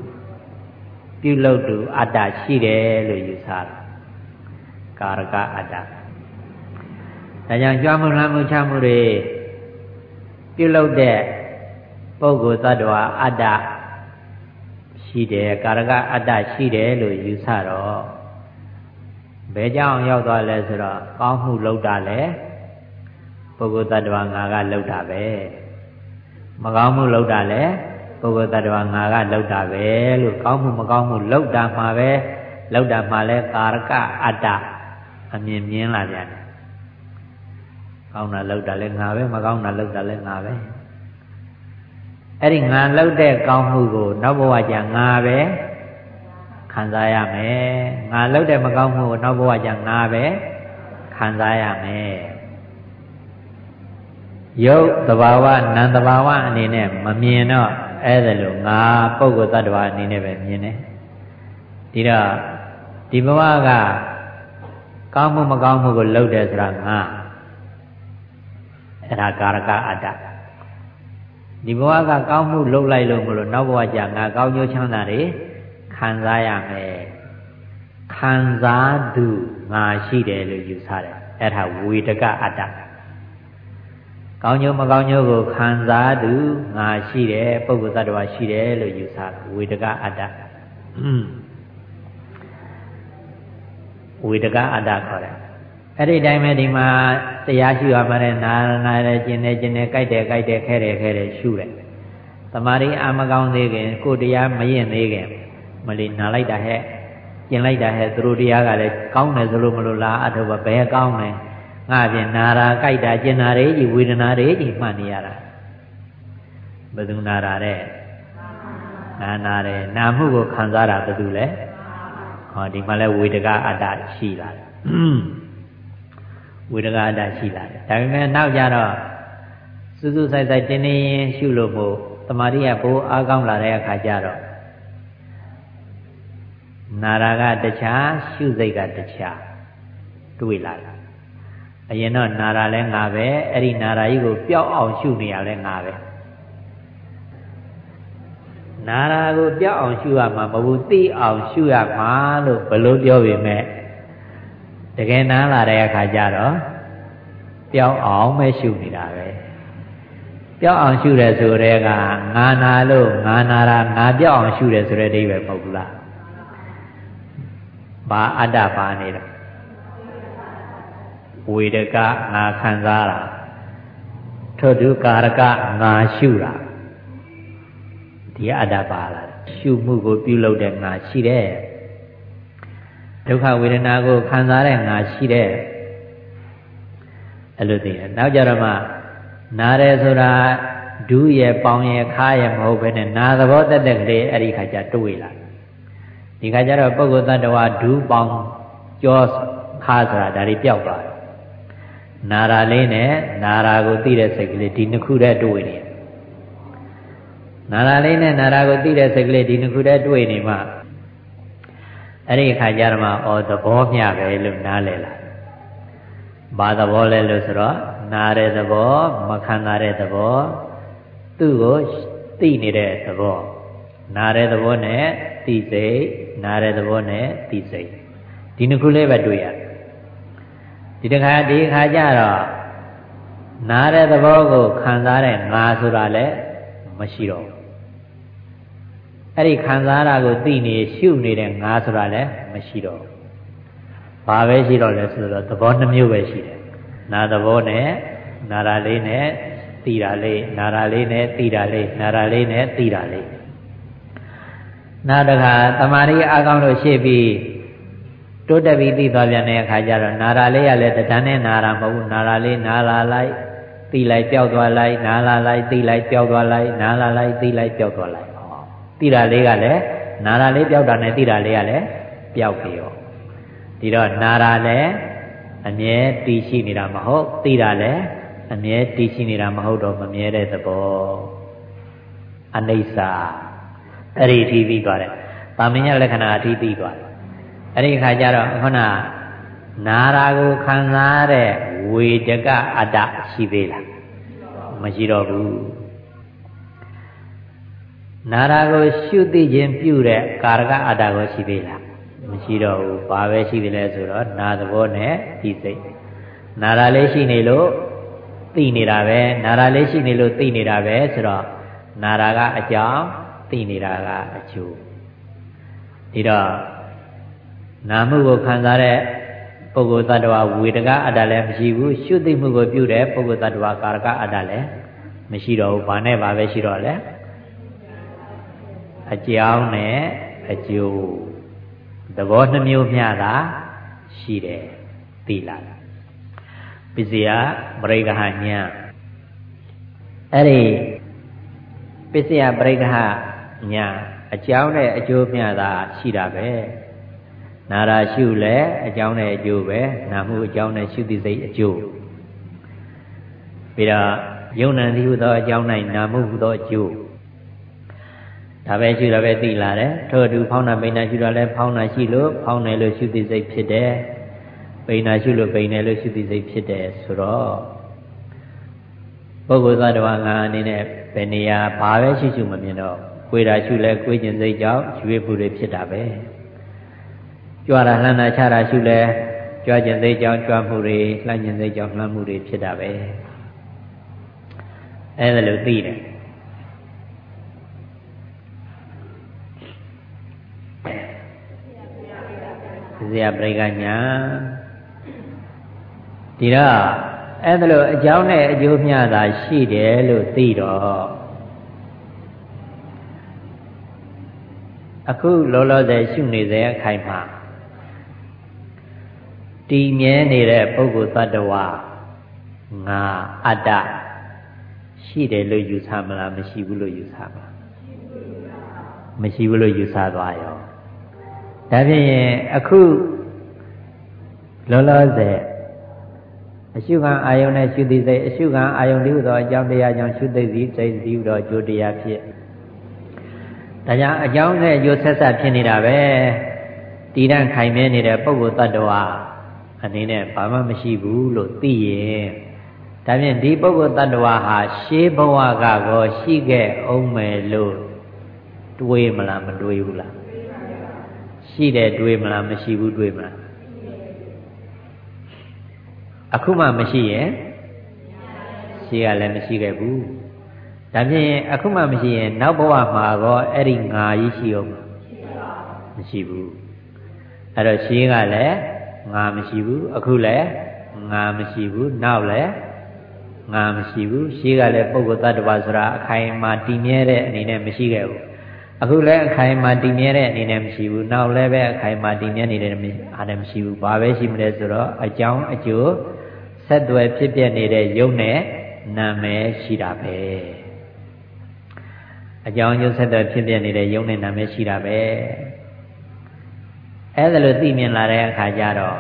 အတ္တရှိတယ်လို့ယူဆတာကာရကအတ္တဒါကြောင့်ကြွမှုလှမ်းမှုချမှုတွေပြုလုပ်တဲ့ပုဂ္ဂိုလ်သတ္တဝါအတ္တရှိတယ်ကာရကအတ္တရှိတယ်လို့ယူဆတော့ဘယ်ကြောင့်ရောက်သွားလဲဆိုတော့ကောင်းမှုလုပ်တာလဲပုဂ္ဂိုလ်သတ္တဝါငါကလုပ်တာပဲမကောင်းမှုလုပ်တာလဲပုဂ္ဂိုလ်သတ္တဝါငါကလုပ်တာပဲလို့ကောင်းမှုမကောင်းမှုလုပ်တာမှာပဲလုပ်တာမှာလဲကာရကအတ္တအမြင်မြင်လာပြန်တယ်ကောင်းတာလုပ်တာလဲငါပဲမကောင်းတာလုပ်တာလဲငါပဲအဲ့ဒီငါလုပ်တဲ့ကောင်းမှုကိုနောက်ဘဝကျငါပဲခံစားရမယ်ငါလုပ်တဲ့မကောင်းမှုကိုနောက်ဘဝကျငါပဲခံစားရမယ်ရုပ်သဘာဝနာမ်သဘာဝအနေနဲ့မမြင်တော့အဲ့ဒါလို့ငါပုဂ္ဂိုလ်သတ္တဝါအနေနဲ့ပဲမြင်တယ်ဒီတော့ဒီဘဝကကောင်းမှုမကောင်းမှုကိုလုပ်တယ်ဆိုတာငါအဲ့ဒါကာရကအတ္တဒီဘဝကကောင်းမှုလုပ်လိုက်လို့မလို့နောက်ဘဝကျငါကောင်းကျိုးချမ်းသာတွေခံစားရမယ်ခံစားသူငါရှိတယ်လို့ယူဆတယ်အဲ့ဒါဝေဒကအတ္တကောင်းကျိုးမကောင်းကျိုးကိုခံစားသူငါရှိတယ်ပုဂ္ဂိုလ်သတ္တဝါရှိတယ်လို့ယူဆတာဝေဒကအတ္တဝေဒကအတ္တခေါ်တယ်အဲ့ဒီတိုင်းပဲဒီမှာတရားရှိရမှာနဲ့နာတယ်ကျင်တယ်ကြိုက်တယ်ခဲတယ်ရှုတယ်သမာဓိအာမကောင်းသေးခင်ကိုတရားမရင်သေးခင်မလီနာလိုက်တာဟဲ့ကျင်လိုက်တာဟဲ့သူတို့တရားကလည်းကောင်းတယ်ဆိုလို့မလို့လားအထုပ်ဘယ်ကောင်းလဲငါပြင်နာတာကြိုက်တာကျင်တာတွေကြီးဝေဒနာတွေကြီးမှတ်နေရတာဘယ်သူနာတာတဲ့နာတယ်နာမှုကိုခံစားတာဘယ်သူလဲဟောဒီမှာလဲဝေဒကအတ္တရှိလာတယ်ဝေဒကအတ္တရှိလာတယ်ဒါပေမဲ့နောက်ကြတော့စူးစူးဆိုင်ဆိုင်တင်းတင်းရှုလို့မို့သမာဓိကဘိုးအားကောင်းလာတဲ့အခါကျတော့နာရာကတခြားရှုစိတ်ကတခြားတွေ့လာတယ်အရင်တော့နာရာလဲငါပဲအဲ့ဒီနာရာကြီးကိုပျောက်အောင်ရှုနေရလဲငါပဲနာရာကိုပျောက်အောင်ရှုရမှာမဟုတ်ဘူးသိအောင်ရှုရမှာလို့ဘလို့ပြောပေမဲ့တကယ်နားလာတဲ့အခါကျတော့ပျောက်အောင်ပဲရှုနေတာပဲပြောက်အောင်ရှုတယ်ဆိုတဲ့ကငါနာလို့ငါနာတာငါပြောက်အောင်ရှုတယ်ဆိုတဲ့အဓိပ္ပာယ်မဟုတ်ဘူးလားဘာအတ္တပါနေတော့ဝေဒကငါခံစားတာထို့သူကာရကငါရှုတာဒီအတ္တပါလားရှုမှုကိုပြုလုပ်တဲ့ငါရှိတဲ့ဒုက္ခဝေဒနာကိုခံစားတဲ့ငါရှိတဲ့အဲ့လိုသိတယ်နောက်ကြတော့မှနားတယ်ဆိုတာဒူးရဲ့ပေါင်ရဲ့ခါရဲ့မဟုတ်ဘဲနဲ့နာသဘောတက်ကလေးအဲ့ဒီခါကျတွေးလာဒီခါကျတော့ပုဂ္ဂိုလ်တ attva ဒူးပေါင်ကြောခါဆိုတာဒါတွေပျောက်သွားတယ်နာရာလေးနဲ့နာရာကိုသိတဲ့စိတ်ကလေးဒီနှစ်ခုတည်းတွေးနေနာရာလေးနဲ့နာရာကိုသိတဲ့စိတ်ကလေးဒီနှစ်ခုတည်းတွေးနေမှအဲ့ဒီခါကျတော့မှဩသဘောမျှပဲလို့နားလည်လာဘာသဘောလဲလို့ဆိုတော့နာတဲ့သဘောမခံစားတဲ့သဘောသူ့ကိုသိနေတဲ့သဘောနာတဲ့သဘောနဲ့သိစိတ်နာတဲ့သဘောနဲ့သိစိတ်ဒီနှစ်ခုလေးပဲတွေ့ရတယ်ဒီခါကျတော့နာတဲ့သဘောကိုခံစားတဲ့ငါဆိုတာလည်းမရှိတော့ဘူးအဲ့ဒီခံစားတာကိုသိနေရှုနေတဲ့ငါဆိုတာလည်းမရှိတော့ဘူးဘာပဲရှိတော့လဲဆိုတော့သဘောနှမျိုးပဲရှိတယ်နာသဘောနဲ့နာရာလေးနဲ့သိတာလေးနာရာလေးနဲ့သိတာလေးနာရာလေးနဲ့သိတာလေးနောက်တစ်ခါတမာရီအကောင်းလို့ရှိပြီးတိုးတက်ပြီးသိသွားပြန်တဲ့အခါကျတော့နာရာလေးကလည်းတဏ္ဍနဲ့နာရာမဟုတ်ဘူးနာရာလေးနာလာလိုက်သိလိုက်ပျောက်သွားလိုက်နာလာလိုက်သိလိုက်ပျောက်သွားလိုက်နာလာလိုက်သိလိုက်ပျောက်သွားလိုက်သိတာလေးကလည်းနာရာလေးပျောက်တာနဲ့သိတာလေးကလည်းပျောက်ပြီရောဒီတော့နာရာလည်းအမြဲတည်ရှိနေတာမဟုတ်သိတာလည်းအမြဲတည်ရှိနေတာမဟုတ်တော့မမြဲတဲ့သဘောအနိစ္စအဲ့ဒီအထိပြီးသွားတယ်ပါမညလက္ခဏာအထိပြီးသွားတယ်အဲ့ဒီခါကျတော့ခုနနာရာကိုခံစားတဲ့ဝေဒကအတ္တရှိသေးလားမရှိတော့ဘူးနာရာကိုရှုသိခြင်းပြုတဲ့ကာရကအတ္တကိုရှိသေးလားမရှိတော့ဘူးဘာပဲရှိသေးလဲဆိုတော့နာသဘောနဲ့သိစိတ်နာရာလေးရှိနေလို့သိနေတာပဲနာရာလေးရှိနေလို့သိနေတာပဲဆိုတော့နာရာကအကြောင်းသိနေတာကအကျိုးဒီတော့နာမှုကိုခံစားတဲ့ပုဂ္ဂိုလ်တ attva ဝေဒကအတ္တလည်းမရှိဘူးရှုသိမှုကိုပြုတဲ့ပုဂ္ဂိုလ်တ attva ကာရကအတ္တလည်းမရှိတော့ဘူးဘာနဲ့ဘာပဲရှိတော့လဲအကြောင်းနဲ့အကျိုးသဘောနှမျိုးမျှတာရှိတယ်သိလားပစ္စယပရိက္ခဟညာအဲ့ဒီပစ္စယပရိက္ခဟညာအကြောင်းနဲ့အကျိုးမျှတာရှိတာပဲနာရာရှုလဲအကြောင်းနဲ့အကျိုးပဲနာမှုအကြောင်းနဲ့ရှုသိစိတ်အကျိုးပြီးတော့ယုံနံတိဟုသောအကြောင်း၌နာမှုဟုသောအကျိုးဒါပဲရှုတာပဲသိလာတယ်ထို့အတူဖောင်းနာပိန်နာရှုတာလဲဖောင်းနာရှိလို့ဖောင်းတယ်လို့ရှုသိစိတ်ဖြစ်တယ်ပိန်နာရှုလို့ပိန်တယ်လို့ရှုသိစိတ်ဖြစ်တယ်ဆိုတော့ပုဂ္ဂိုလ်သတ္တဝါငါအနေနဲ့ဘယ်နေရာဘာပဲရှုမမြင်တော့ကိုယ်တာရှုလဲကိုယ်ကျင်စိတ်ကြောင့်ရွေးမှုတွေဖြစ်တာပဲကြွားတာလှမ်းတာချတာရှုလဲကြွားကျင်စိတ်ကြောင့်ကြွားမှုတွေလှမ်းကျင်စိတ်ကြောင့်လှမ်းမှုတွေဖြစ်တာပဲအဲ့ဒါလို့သိတယ်ဇေယပရိက္ခညာဒီတော့အဲ့ဒါလို့အကြောင်းနဲ့အကျိုးမျှတာရှိတယ်လို့သိတော့အခုလောလောဆယ်ရှုနေတဲ့အခိုင်မှာတည်မြဲနေတဲ့ပုဂ္ဂိုလ်သတ္တဝါငါအတ္တရှိတယ်လို့ယူဆမလားမရှိဘူးလို့ယူဆမလားမရှိဘူးလို့ယူဆသွားရောဒါဖြင့်အခုလောလောဆယ်အရှုခံအာယုန်နဲ့ရှုသိစိတ်အရှုခံအာယုန်တည်းဟူသောအကြောင်းတရားကြောင့်ရှုသိသိစိတ်တည်းဟူသောအကျိုးတရားဖြစ်ဒါကြောင့်အကြောင်းနဲ့အကျိုးဆက်ဆက်ဖြစ်နေတာပဲတည်တံ့ခိုင်မြဲနေတဲ့ပုဂ္ဂိုလ်တ attva အနေနဲ့ဘာမှမရှိဘူးလို့သိရင်ဒါဖြင့်ဒီပုဂ္ဂိုလ်တ attva ဟာရှေးဘဝကကောရှိခဲ့အောင်မယ်လို့တွေးမလားမတွေးဘူးလားရှိတယ်တွေးမလားမရှိဘူးတွေးမလားအခုမှမရှိရင်ရှေးကလည်းမရှိခဲ့ဘူးဒါဖြင့်အခုမှမရှိရင်နောက်ဘဝမှာကောအဲ့ဒီငါကြီးရှိအောင်မရှိဘူးအဲ့တော့ရှင်းကလည်းငါမရှိဘူးအခုလည်းငါမရှိဘူးနောက်လည်းငါမရှိဘူးရှင်းကလည်းပုဂ္ဂိုလ်တ attva ဆိုတာအခိုင်အမာတည်မြဲတဲ့အနေနဲ့မရှိခဲ့ဘူးအခုလည်းအခိုင်အမာတည်မြဲတဲ့အနေနဲ့မရှိဘူးနောက်လည်းပဲအခိုင်အမာတည်မြဲနေတဲ့အားနဲ့မရှိဘူးဘာပဲရှိမလဲဆိုတော့အကြောင်းအကျိုးဆက်သွယ်ဖြစ်ပြနေတဲ့ယုံနဲ့နာမည်ရှိတာပဲအကြောင်းအကျိုးဆက်သွယ်ဖြစ်ပြနေတဲ့ယုံနဲ့နာမည်ရှိတာပဲအဲ့ဒါလို့သိမြင်လာတဲ့အခါကျတော့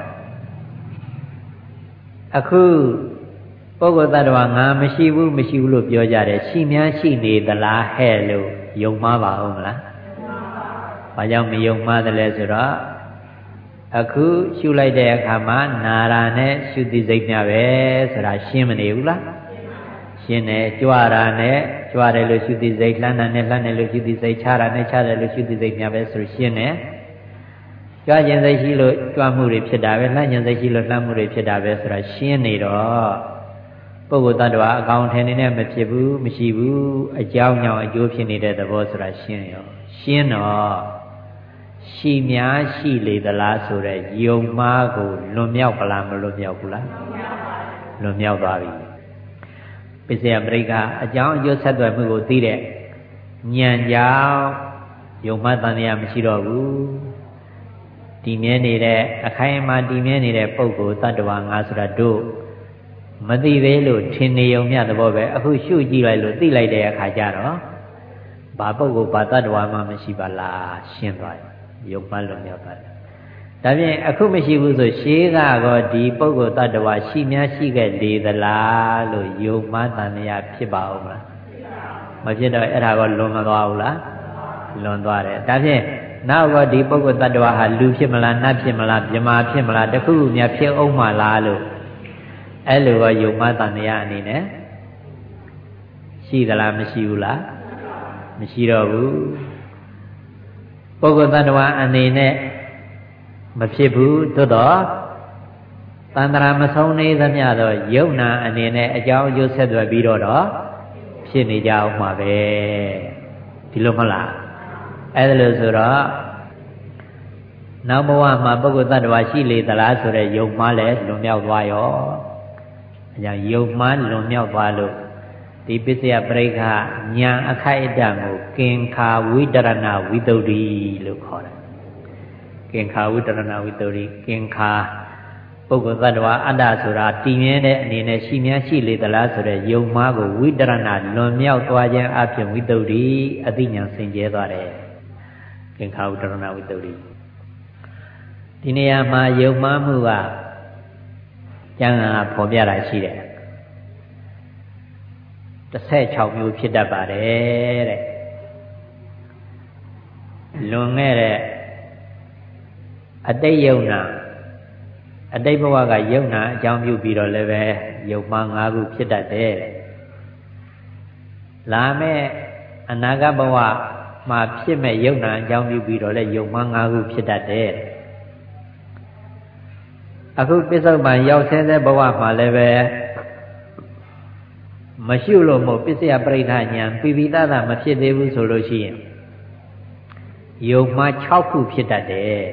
အခုပုဂ္ဂိုလ်တ attva ငါမရှိဘူးမရှိဘူးလို့ပြောကြတယ်ရှိများရှိနေသလားဟဲ့လို့ယုံမှားပါဦးမလားဘာကြောင့်မယုံမှားတယ်လဲဆိုတော့အခုရှုလိုက်တဲ့အခါမှာနာရာနဲ့ရှုသိစိတ်များပဲဆိုတာရှင်းမနေဘူးလားရှင်းတယ်ကြွတာနဲ့ကြွတယ်လို့ရှုသိစိတ်လှမ်းတာနဲ့လှမ်းတယ်လို့ရှုသိစိတ်ခြားတာနဲ့ခြားတယ်လို့ရှုသိစိတ်များပဲဆိုရှင်းတယ်ကြွခြင်းစိတ်ရှိလို့ကြွမှုတွေဖြစ်တာပဲလှမ်းခြင်းစိတ်ရှိလို့လှမ်းမှုတွေဖြစ်တာပဲဆိုတာရှင်းနေတော့ပုဂ္ဂိုလ်တ attva အကောင်ထည်နေနဲ့မဖြစ်ဘူးမရှိဘူးအကြောင်းကြောင့်အကျိုးဖြစ်နေတဲ့သဘောဆိုတာရှင်းရောရှင်းတော့ရှိများရှိလေသလားဆိုတဲ့ယုံမှားကိုလွန်မြောက်ပလားမလွန်မြောက်ဘူးလားလွန်မြောက်သွားပြီပိစယပရိက္ခအကြောင်းအကျိုးဆက်သွယ်မှုကိုသိတဲ့ဉာဏ်ကြောင့်ယုံမှားတန်တရားမရှိတော့ဘူးတည်မြဲနေတဲ့အခိုင်အမာတည်မြဲနေတဲ့ပုဂ္ဂိုလ်တ attva ငါဆိုတာတို့မသိသေးလို့ထင်နေုံမြသဘောပဲအခုရှုကြည့်လိုက်လို့သိလိုက်တဲ့အခါကျတော့ဘာပုဂ္ဂိုလ်ဘာတ attva မှမရှိပါလားရှင်းသွားတယ်ယုံမှလွန်မြောက်သွားတယ်ဒါဖြင့်အခုမရှိဘူးဆိုရှေးကတော့ဒီပုဂ္ဂိုလ်တ attva ရှိများရှိခဲ့လေသလားလို့ယုံမှတန်တရားဖြစ်ပါဦးမလားမဖြစ်တော့အဲ့ဒါကလွန်မသွားဘူးလားလွန်သွားတယ်ဒါဖြင့်နောက်ကဒီပုဂ္ဂိုလ်တ attva ဟာလူဖြစ်မလားနတ်ဖြစ်မလားမြမာဖြစ်မလားတခုခုများဖြစ်အောင်မလားလို့အဲ့လိုကယုံမှတန်တရားအနေနဲ့ရှိသလားမရှိဘူးလားမရှိတော့ဘူးပုဂ္ဂိုလ်တ attva အနေနဲ့မဖြစ်ဘူးသို့တော့တန်ត្រာမဆုံးနေသမျှတော့ယုံနာအနေနဲ့အကြောင်းအကျိုးဆက်သွယ်ပြီးတော့ဖြစ်နေကြအောင်မှာပဲဒီလိုမဟုတ်လားအဲ့ဒါလို့ဆိုတော့နောက်ဘဝမှာပုဂ္ဂိုလ်တ attva ရှိလေသလားဆိုတဲ့ယုံမှားလည်းလွန်မြောက်သွားရောအကြောင်းယုံမှားလွန်မြောက်သွားလို့ဒီပစ္စယပရိက္ခဉာဏ်အခိုက်အတန့်ကိုကင်္ခာဝိတရဏဝိတ္တုဒ္ဓိလို့ခေါ်တယ်ကင်္ခာဝိတရဏဝိတ္တုဒ္ဓိကင်္ခာပုဂ္ဂိုလ်သတ္တဝါအတ္တဆိုတာတည်မြဲတဲ့အနေနဲ့ရှိများရှိလေသလားဆိုတဲ့ယုံမှားကိုဝိတရဏလွန်မြောက်သွားခြင်းအပြင်ဝိတ္တုဒ္ဓိအသိဉာဏ်စင်ကြဲသွားတယ်ကင်္ခာဝိတရဏဝိတ္တုဒ္ဓိဒီနေရာမှာယုံမှားမှုကကျမ်းဂန်ကဖော်ပြတာရှိတယ်16မျိုးဖြစ်တတ်ပါတယ်တဲ့လွန်ခဲ့တဲ့အတိတ်ယုံနာအတိတ်ဘဝကယုံနာအကြောင်းပြုပြီးတော့လည်းပဲယုံမှား၅ခုဖြစ်တတ်တယ်လာမဲ့အနာဂတ်ဘဝမှာဖြစ်မဲ့ယုံနာအကြောင်းပြုပြီးတော့လည်းယုံမှား၅ခုဖြစ်တတ်တယ်အခုပစ္စုပန်ရောက်ဆင်းတဲ့ဘဝမှာလည်းပဲမရှိလို့မို့ပစ္စယပရိက္ခဉာဏ်ပိပိသတာမဖြစ်သေးဘူးဆိုလို့ရှိရင်ယုံမှား6ခုဖြစ်တတ်တယ်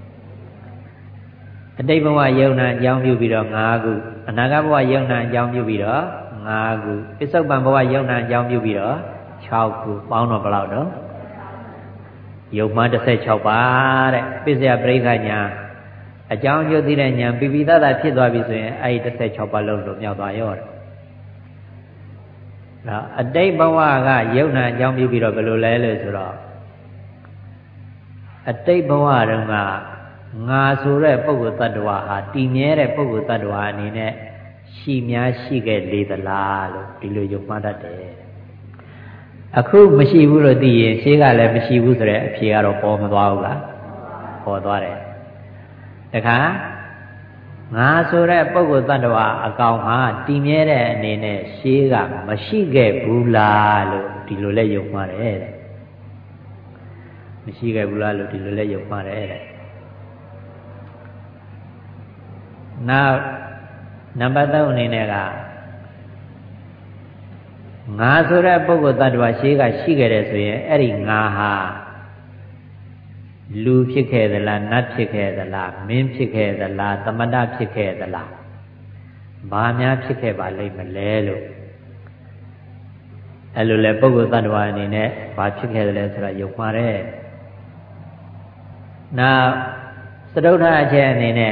အတိတ်ဘဝယုံနာအကြောင်းပြုပြီးတော့5ခုအနာဂတ်ဘဝယုံနာအကြောင်းပြုပြီးတော့5ခုပစ္စုပန်ဘဝယုံနာအကြောင်းပြုပြီးတော့6ခုပေါင်းတော့ဘယ်လောက်တော့ယုံမှား16ပါတဲ့ပစ္စယပရိက္ခဉာဏ်အကြောင်းကျိုးသိတဲ့ဉာဏ်ပိပိသတာဖြစ်သွားပြီဆိုရင်အဲ့ဒီ16ပါလုံးလို့မြောက်သွားရောတယ်နော်အတိတ်ဘဝကယုံနာအကြောင်းပြုပြီးတော့ဘယ်လိုလဲလို့ဆိုတော့အတိတ်ဘဝတုန်းကငါဆိုတဲ့ပုဂ္ဂိုလ်တ attva ဟာတည်မြဲတဲ့ပုဂ္ဂိုလ်တ attva အနေနဲ့ရှိများရှိခဲ့လေသလားလို့ဒီလိုယုံမှတ်တတ်တယ်အခုမရှိဘူးလို့သိရင်ရှင်းကလည်းမရှိဘူးဆိုတဲ့အဖြေကတော့ပေါ်မသွားဘူးလားပေါ်သွားတယ်တခါငါဆိုတဲ့ပုဂ္ဂိုလ်တ attva အကောင်ဟာတည်မြဲတဲ့အနေနဲ့ရှင်းကမရှိခဲ့ဘူးလားလို့ဒီလိုလဲယုံမှတ်တယ်တဲ့မရှိခဲ့ဘူးလားလို့ဒီလိုလဲယုံမှတ်တယ်တဲ့နောက်နံပါတ်3အနေနဲ့ကငါဆိုတဲ့ပုဂ္ဂိုလ်တ attva ရှိကရှိခဲ့တယ်ဆိုရင်အဲ့ဒီငါဟာလူဖြစ်ခဲ့သလားနတ်ဖြစ်ခဲ့သလားမင်းဖြစ်ခဲ့သလားသမတဖြစ်ခဲ့သလားဘာများဖြစ်ခဲ့ပါလိမ့်မလဲလို့အဲ့လိုလေပုဂ္ဂိုလ်တ attva အနေနဲ့ဘာဖြစ်ခဲ့တယ်လဲဆိုတာယုံမှားတယ်နောက်စတုထအချက်အနေနဲ့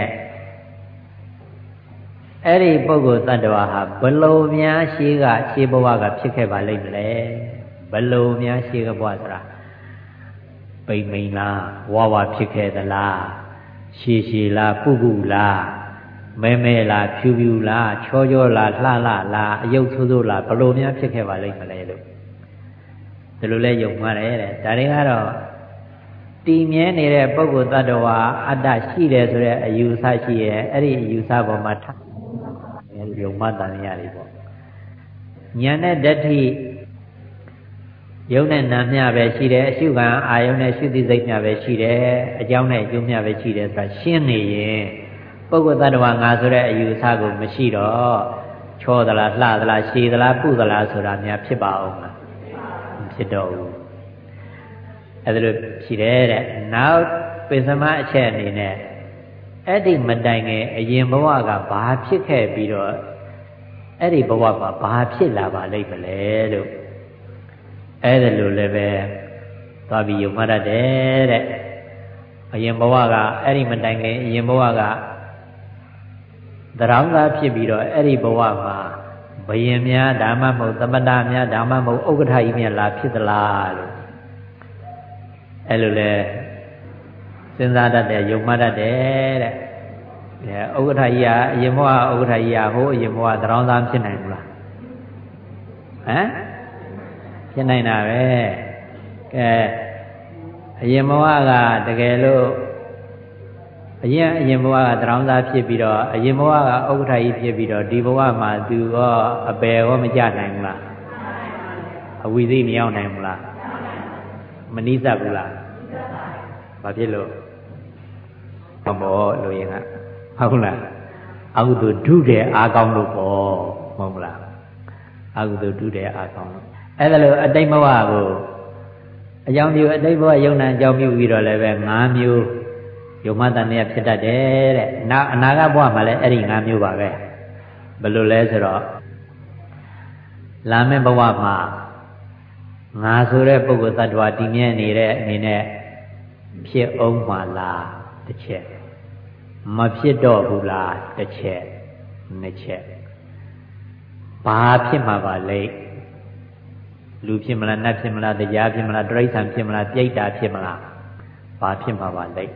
အဲ့ဒီပုဂ္ဂိုလ်တ attva ဟာဘလို့များရှိကရှေးဘဝကဖြစ်ခဲ့ပါလိမ့်မလဲဘလို့များရှေးကဘဝဆိုတာပိမ့်မိန်လားဝါဝါဖြစ်ခဲ့သလားရှည်ရှည်လားပုပုလားမဲမဲလားဖြူဖြူလားချောချောလားလှလှလားအယုတ်ဆိုးဆိုးလားဘလို့များဖြစ်ခဲ့ပါလိမ့်မလဲလို့ဒီလိုလဲယုံမှားတယ်တဲ့ဒါတွေကတော့တည်မြဲနေတဲ့ပုဂ္ဂိုလ်တ attva အတ္တရှိတယ်ဆိုတဲ့အယူဆရှိရဲ့အဲ့ဒီအယူဆပေါ်မှာယုံမှတန်ရည်ပေါ့ဉာဏ်နဲ့ဓဋ္ဌိယုံနဲ့နာမျှပဲရှိတယ်အရှုခံအာယုံနဲ့ရှုသိစိတ်မျှပဲရှိတယ်အကြောင်းနဲ့အကျိုးမျှပဲရှိတယ်ဆိုတာရှင်းနေရင်ပုဂ္ဂိုလ်တ attva ငါဆိုတဲ့အယူအဆကိုမရှိတော့ချောသလားလှသလားရှည်သလားပုသလားဆိုတာများဖြစ်ပါအောင်လားမဖြစ်တော့ဘူးအဲ့ဒါလို့ရှိတယ်တဲ့နောက်ပိစမအချက်အနေနဲ့အဲ့ဒီမတိုင်ခင်အရင်ဘဝကဘာဖြစ်ခဲ့ပြီးတော့အဲ့ဒီဘဝမှာဘာဖြစ်လာပါလိမ့်မလဲလို့အဲ့ဒါလို့လည်းပဲသွားပြီးယုံမှတ်တယ်တဲ့အရင်ဘဝကအဲ့ဒီမတိုင်ခင်အရင်ဘဝကသရောင်းသားဖြစ်ပြီးတော့အဲ့ဒီဘဝမှာဘယင်များဓမ္မမဟုတ်သမတများဓမ္မမဟုတ်ဥက္ကဋ္ဌကြီးများလာဖြစ်သလားလို့အဲ့လိုလဲစဉ်းစားတတ်တယ်ယုံမှတ်တတ်တယ်တဲ့ဥက္ကဋ္ဌကြီးကအရင်ဘဝဥက္ကဋ္ဌကြီးကဟိုအရင်ဘဝသရောင်းသားဖြစ်နိုင်ဘူးလားဟမ်ဖြစ်နိုင်တာပဲကဲအရင်ဘဝကတကယ်လို့အရင်ဘဝကသရောင်းသားဖြစ်ပြီးတော့အရင်ဘဝကဥက္ကဋ္ဌကြီးဖြစ်ပြီးတော့ဒီဘဝမှာသူကအပယ်ရောမကြနိုင်ဘူးလားအဝိသိမရောက်နိုင်ဘူးလားမနိစ္စဘူးလားဘာဖြစ်လို့မမောလို့ရင်ကဟုတ်လားအကုသိုလ်ဒုတဲ့အားကောင်းလို့ပေါ့မဟုတ်လားအကုသိုလ်ဒုတဲ့အားကောင်းလို့အဲ့ဒါလို့အတိတ်ဘဝကိုအကြောင်းပြုအတိတ်ဘဝယုံနာအကြောင်းပြုပြီးတော့လည်းပဲ၅မျိုးယုံမှတန်ရဖြစ်တတ်တယ်တဲ့နောက်အနာဂတ်ဘဝမှာလည်းအဲ့ဒီ၅မျိုးပါပဲဘယ်လိုလဲဆိုတော့လာမယ့်ဘဝမှာငါဆိုတဲ့ပုဂ္ဂိုလ်သတ္တဝါတည်မြဲနေတဲ့အနေနဲ့ဖြစ်အောင်မှလားတစ်ချက်မဖြစ်တော့ဘူးလားတစ်ချက်နှစ်ချက်ဘာဖြစ်မှာပါလဲလူဖြစ်မလားနတ်ဖြစ်မလားတရားဖြစ်မလားတိရစ္ဆာန်ဖြစ်မလားပြိတ္တာဖြစ်မလားဘာဖြစ်မှာပါလဲ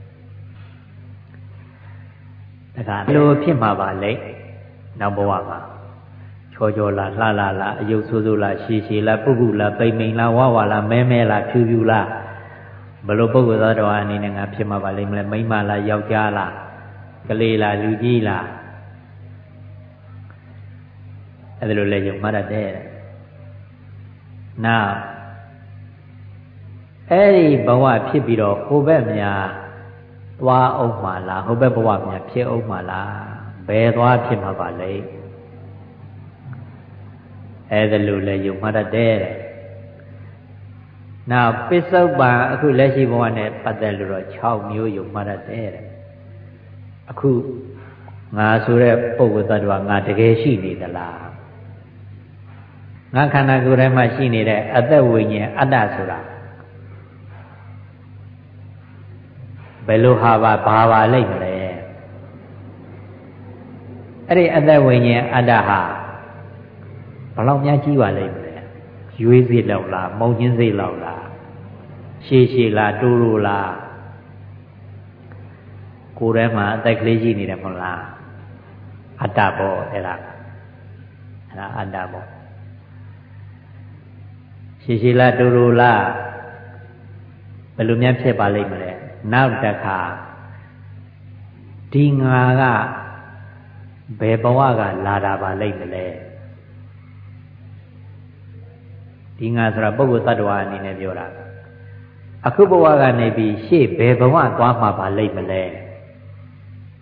ဒါကလိုဖြစ်မှာပါလဲနောက်ဘဝမှာချောချောလားလှလှလားအယုတ်ဆိုးဆိုးလားရှည်ရှည်လားပုပုလားပိမ့်မိန်လားဝါဝါလားမဲမဲလားဖြူဖြူလားဘယ်လိုပုဂ္ဂိုလ်သားတော်အနေနဲ့ငါဖြစ်မှာပါလိမ့်မလဲမိန်းမလားယောက်ျားလားကလေးလားလူကြီးလားအဲ့ဒါလိုလဲယုံမှတ်တတ်တယ်နောက်အဲ့ဒီဘဝဖြစ်ပြီးတော့ဟိုဘက်များသွားအောင်မှာလားဟိုဘက်ဘဝများဖြစ်အောင်မှာလားဘယ်သွားဖြစ်မှာပါလဲအဲ့ဒါလိုလဲယုံမှတ်တတ်တယ်နောက်ပစ္စုပန်အခုလက်ရှိဘဝနဲ့ပတ်သက်လို့တော့6မျိုးယုံမှတ်တတ်တယ်အခုငါဆိုတဲ့ပုဂ္ဂိုလ်သတ္တဝါငါတကယ်ရှိနေသလားငါခန္ဓာကိုယ်ထဲမှာရှိနေတဲ့အသက်ဝိညာဉ်အတ္တဆိုတာဘယ်လိုဟာဘာပါလိမ့်မလဲအဲ့ဒီအသက်ဝိညာဉ်အတ္တဟာဘယ်လောက်များကြီးပါလိမ့်မလဲရွေးစိလောက်လားမုံချင်းစိလောက်လားရှည်ရှည်လားတိုးတိုးလားကိုယ်ထဲမှာအသက်ကလေးရှိနေတယ်မဟုတ်လားအတ္တပေါ့အဲ့ဒါအတ္တပေါ့ရှည်ရှည်လားတိုးတိုးလားဘယ်လိုများဖြစ်ပါလိမ့်မလဲနောက်တစ်ခါဒီငါကဘယ်ဘဝကလာတာပါလိမ့်မလဲဒီငါဆိုတာပုဂ္ဂိုလ်သတ္တဝါအနေနဲ့ပြောတာအခုဘဝကနေပြီးရှေ့ဘယ်ဘဝသွားမှာပါလိမ့်မလဲ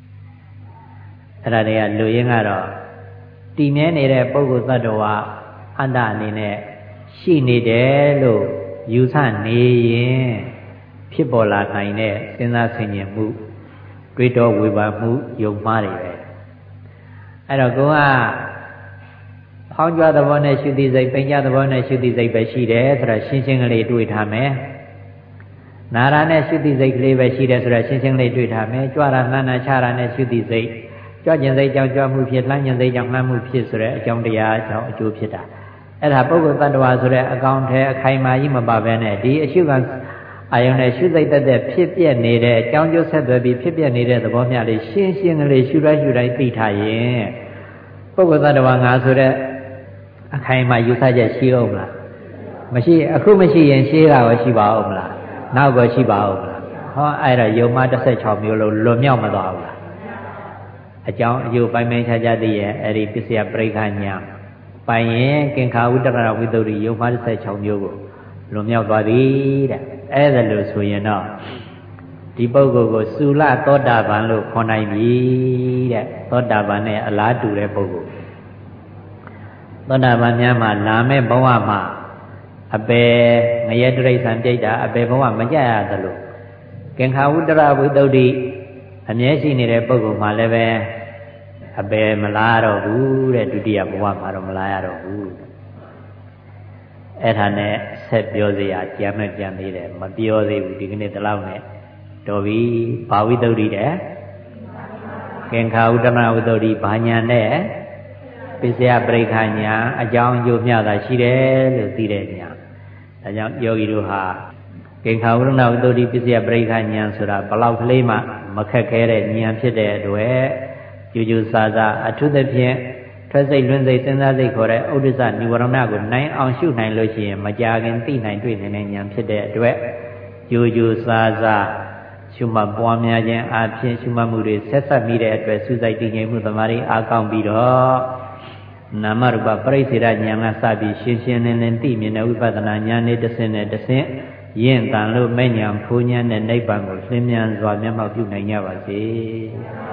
အဲ့ဒါတွေကလူရင်းကတော့တည်မြဲနေတဲ့ပုဂ္ဂိုလ်သတ္တဝါအတ္တအနေနဲ့ရှိနေတယ်လို့ယူဆနေရင်ဖြစ်ပေါ်လာနိုင်တဲ့စဉ်းစားဆင်ခြင်မှုတွေးတောဝေဖန်မှုယုံမှားတွေပဲအဲ့တော့ကိုကဖောင်းကြွသဘောနဲ့ရှုတိစိတ်ပိန်ကြသဘောနဲ့ရှုတိစိတ်ပဲရှိတယ်ဆိုတော့ရှင်းရှင်းကလေးတွေးထားမယ်နာရနဲ့ရှုတိစိတ်ကလေးပဲရှိတယ်ဆိုတော့ရှင်းရှင်းလေးတွေးထားမယ်ကြွတာလှမ်းတာချတာနဲ့ရှုတိစိတ်ကြွကျင်စိတ်ကြောင့်ကြွမှုဖြစ်လှမ်းကျင်စိတ်ကြောင့်လှမ်းမှုဖြစ်ဆိုတဲ့အကြောင်းတရားကြောင့်အကျိုးဖြစ်တာအဲ့ဒါပုဂ္ဂိုလ်တ attva ဆိုတဲ့အကောင်ထဲအခိုင်အမာကြီးမပါဘဲနဲ့ဒီအရှုခံအာယုန်နဲ့ရှုစိတ်တက်ဖြစ်ပြက်နေတဲ့အကြောင်းကျိုးဆက်သွယ်ပြီးဖြစ်ပြက်နေတဲ့သဘောမျှလေးရှင်းရှင်းကလေးရှုတိုင်းသိထားရင်ပုဂ္ဂိုလ်တ attva ငါဆိုတဲ့အခိုင်အမာယူဆချက်ရှိအောင်မလားမရှိအခုမရှိရင်ရှေးကရောရှိပါအောင်မလားနောက်ကရှိပါအောင်မလားဟောအဲ့ဒါယုံမှာ16မျိုးလုံးလွန်မြောက်မသွားဘူးလားအကြောင်းအကျိုးပိုင်းပိုင်းခြားခြားသိရဲ့အဲ့ဒီပစ္စယပရိက္ခညာပိုင်ရင်ကင်္ခာဝိတ္တရဝိတ္တုရိယုံမှာ16မျိုးကိုလွန်မြောက်သွားပြီတဲ့အဲ့ဒါလို့ဆိုရင်တော့ဒီပုဂ္ဂိုလ်ကိုသုလသောတာပန်လို့ခေါ်နိုင်ပြီတဲ့သောတာပန်နဲ့အလားတူတဲ့ပုဂ္ဂိုလ်သောတာပန်များမှာလာမဲ့ဘဝမှာအပေငရဲတိရစ္ဆာန်ပြိတ္တာအပေဘဝမကြရသလိုကင်္ခာဝိတ္တရဝိတ္တုရိအမြဲရှိနေတဲ့ပုဂ္ဂိုလ်မှာလည်းပဲအပေမလားတော့ဘူးတဲ့ဒုတိယဘဝမှာတော့မလားရတော့ဘူးအဲ့ဒါနဲ့ဆက်ပြောစရာကြံမဲ့ကြံသေးတယ်မပြောသေးဘူးဒီကနေ့တလောက်နဲ့တော်ပြီဘာဝိတ္တုရိတဲ့ကင်္ခာဝိတ္တရဝိတ္တုရိဘာညာနဲ့ပစ္စယပရိက္ခညာအကြောင်းအကျိုးမျှတာရှိတယ်လို့သိတဲ့ညာဒါကြောင့်ယောဂီတို့ဟာကင်္ခာဝိတ္တရဝိတ္တုရိပစ္စယပရိက္ခညာဆိုတာဘလောက်ကလေးမှမခက်ခဲတဲ့ဉာဏ်ဖြစ်တဲ့အတွက်ကြူးကြူးစားစားအထူးသဖြင့်ထွက်စိတ်လွန်းစိတ်စဉ်းစားစိတ်ခေါ်တဲ့ဥဒ္ဒစ္စនិဝရဏကိုနိုင်အောင်ရှုနိုင်လို့ရှိရင်မကြာခင်သိနိုင်တွေ့နိုင်တဲ့ဉာဏ်ဖြစ်တဲ့အတွက်ကြူးကြူးစားစားရှုမှတ်ပွားများခြင်းအပြင်ရှုမှတ်မှုတွေဆက်ဆက်မိတဲ့အတွက်စုစိုက်တည်ငြိမ်မှုသမာဓိအားကောင်းပြီးတော့နာမရူပပရိစ္ဆေဒဉာဏ်ကစပြီးရှင်းရှင်းလင်းလင်းသိမြင်တဲ့ဝိပဿနာဉာဏ်နဲ့တစ်ဆင့်နဲ့တစ်ဆင့်ရင့်တန်လို့မဲ့ဉာဏ်ဖူးဉာဏ်နဲ့နိဗ္ဗာန်ကိုလင်းမြန်စွာမျက်မှောက်ပြုနိုင်ကြပါစေ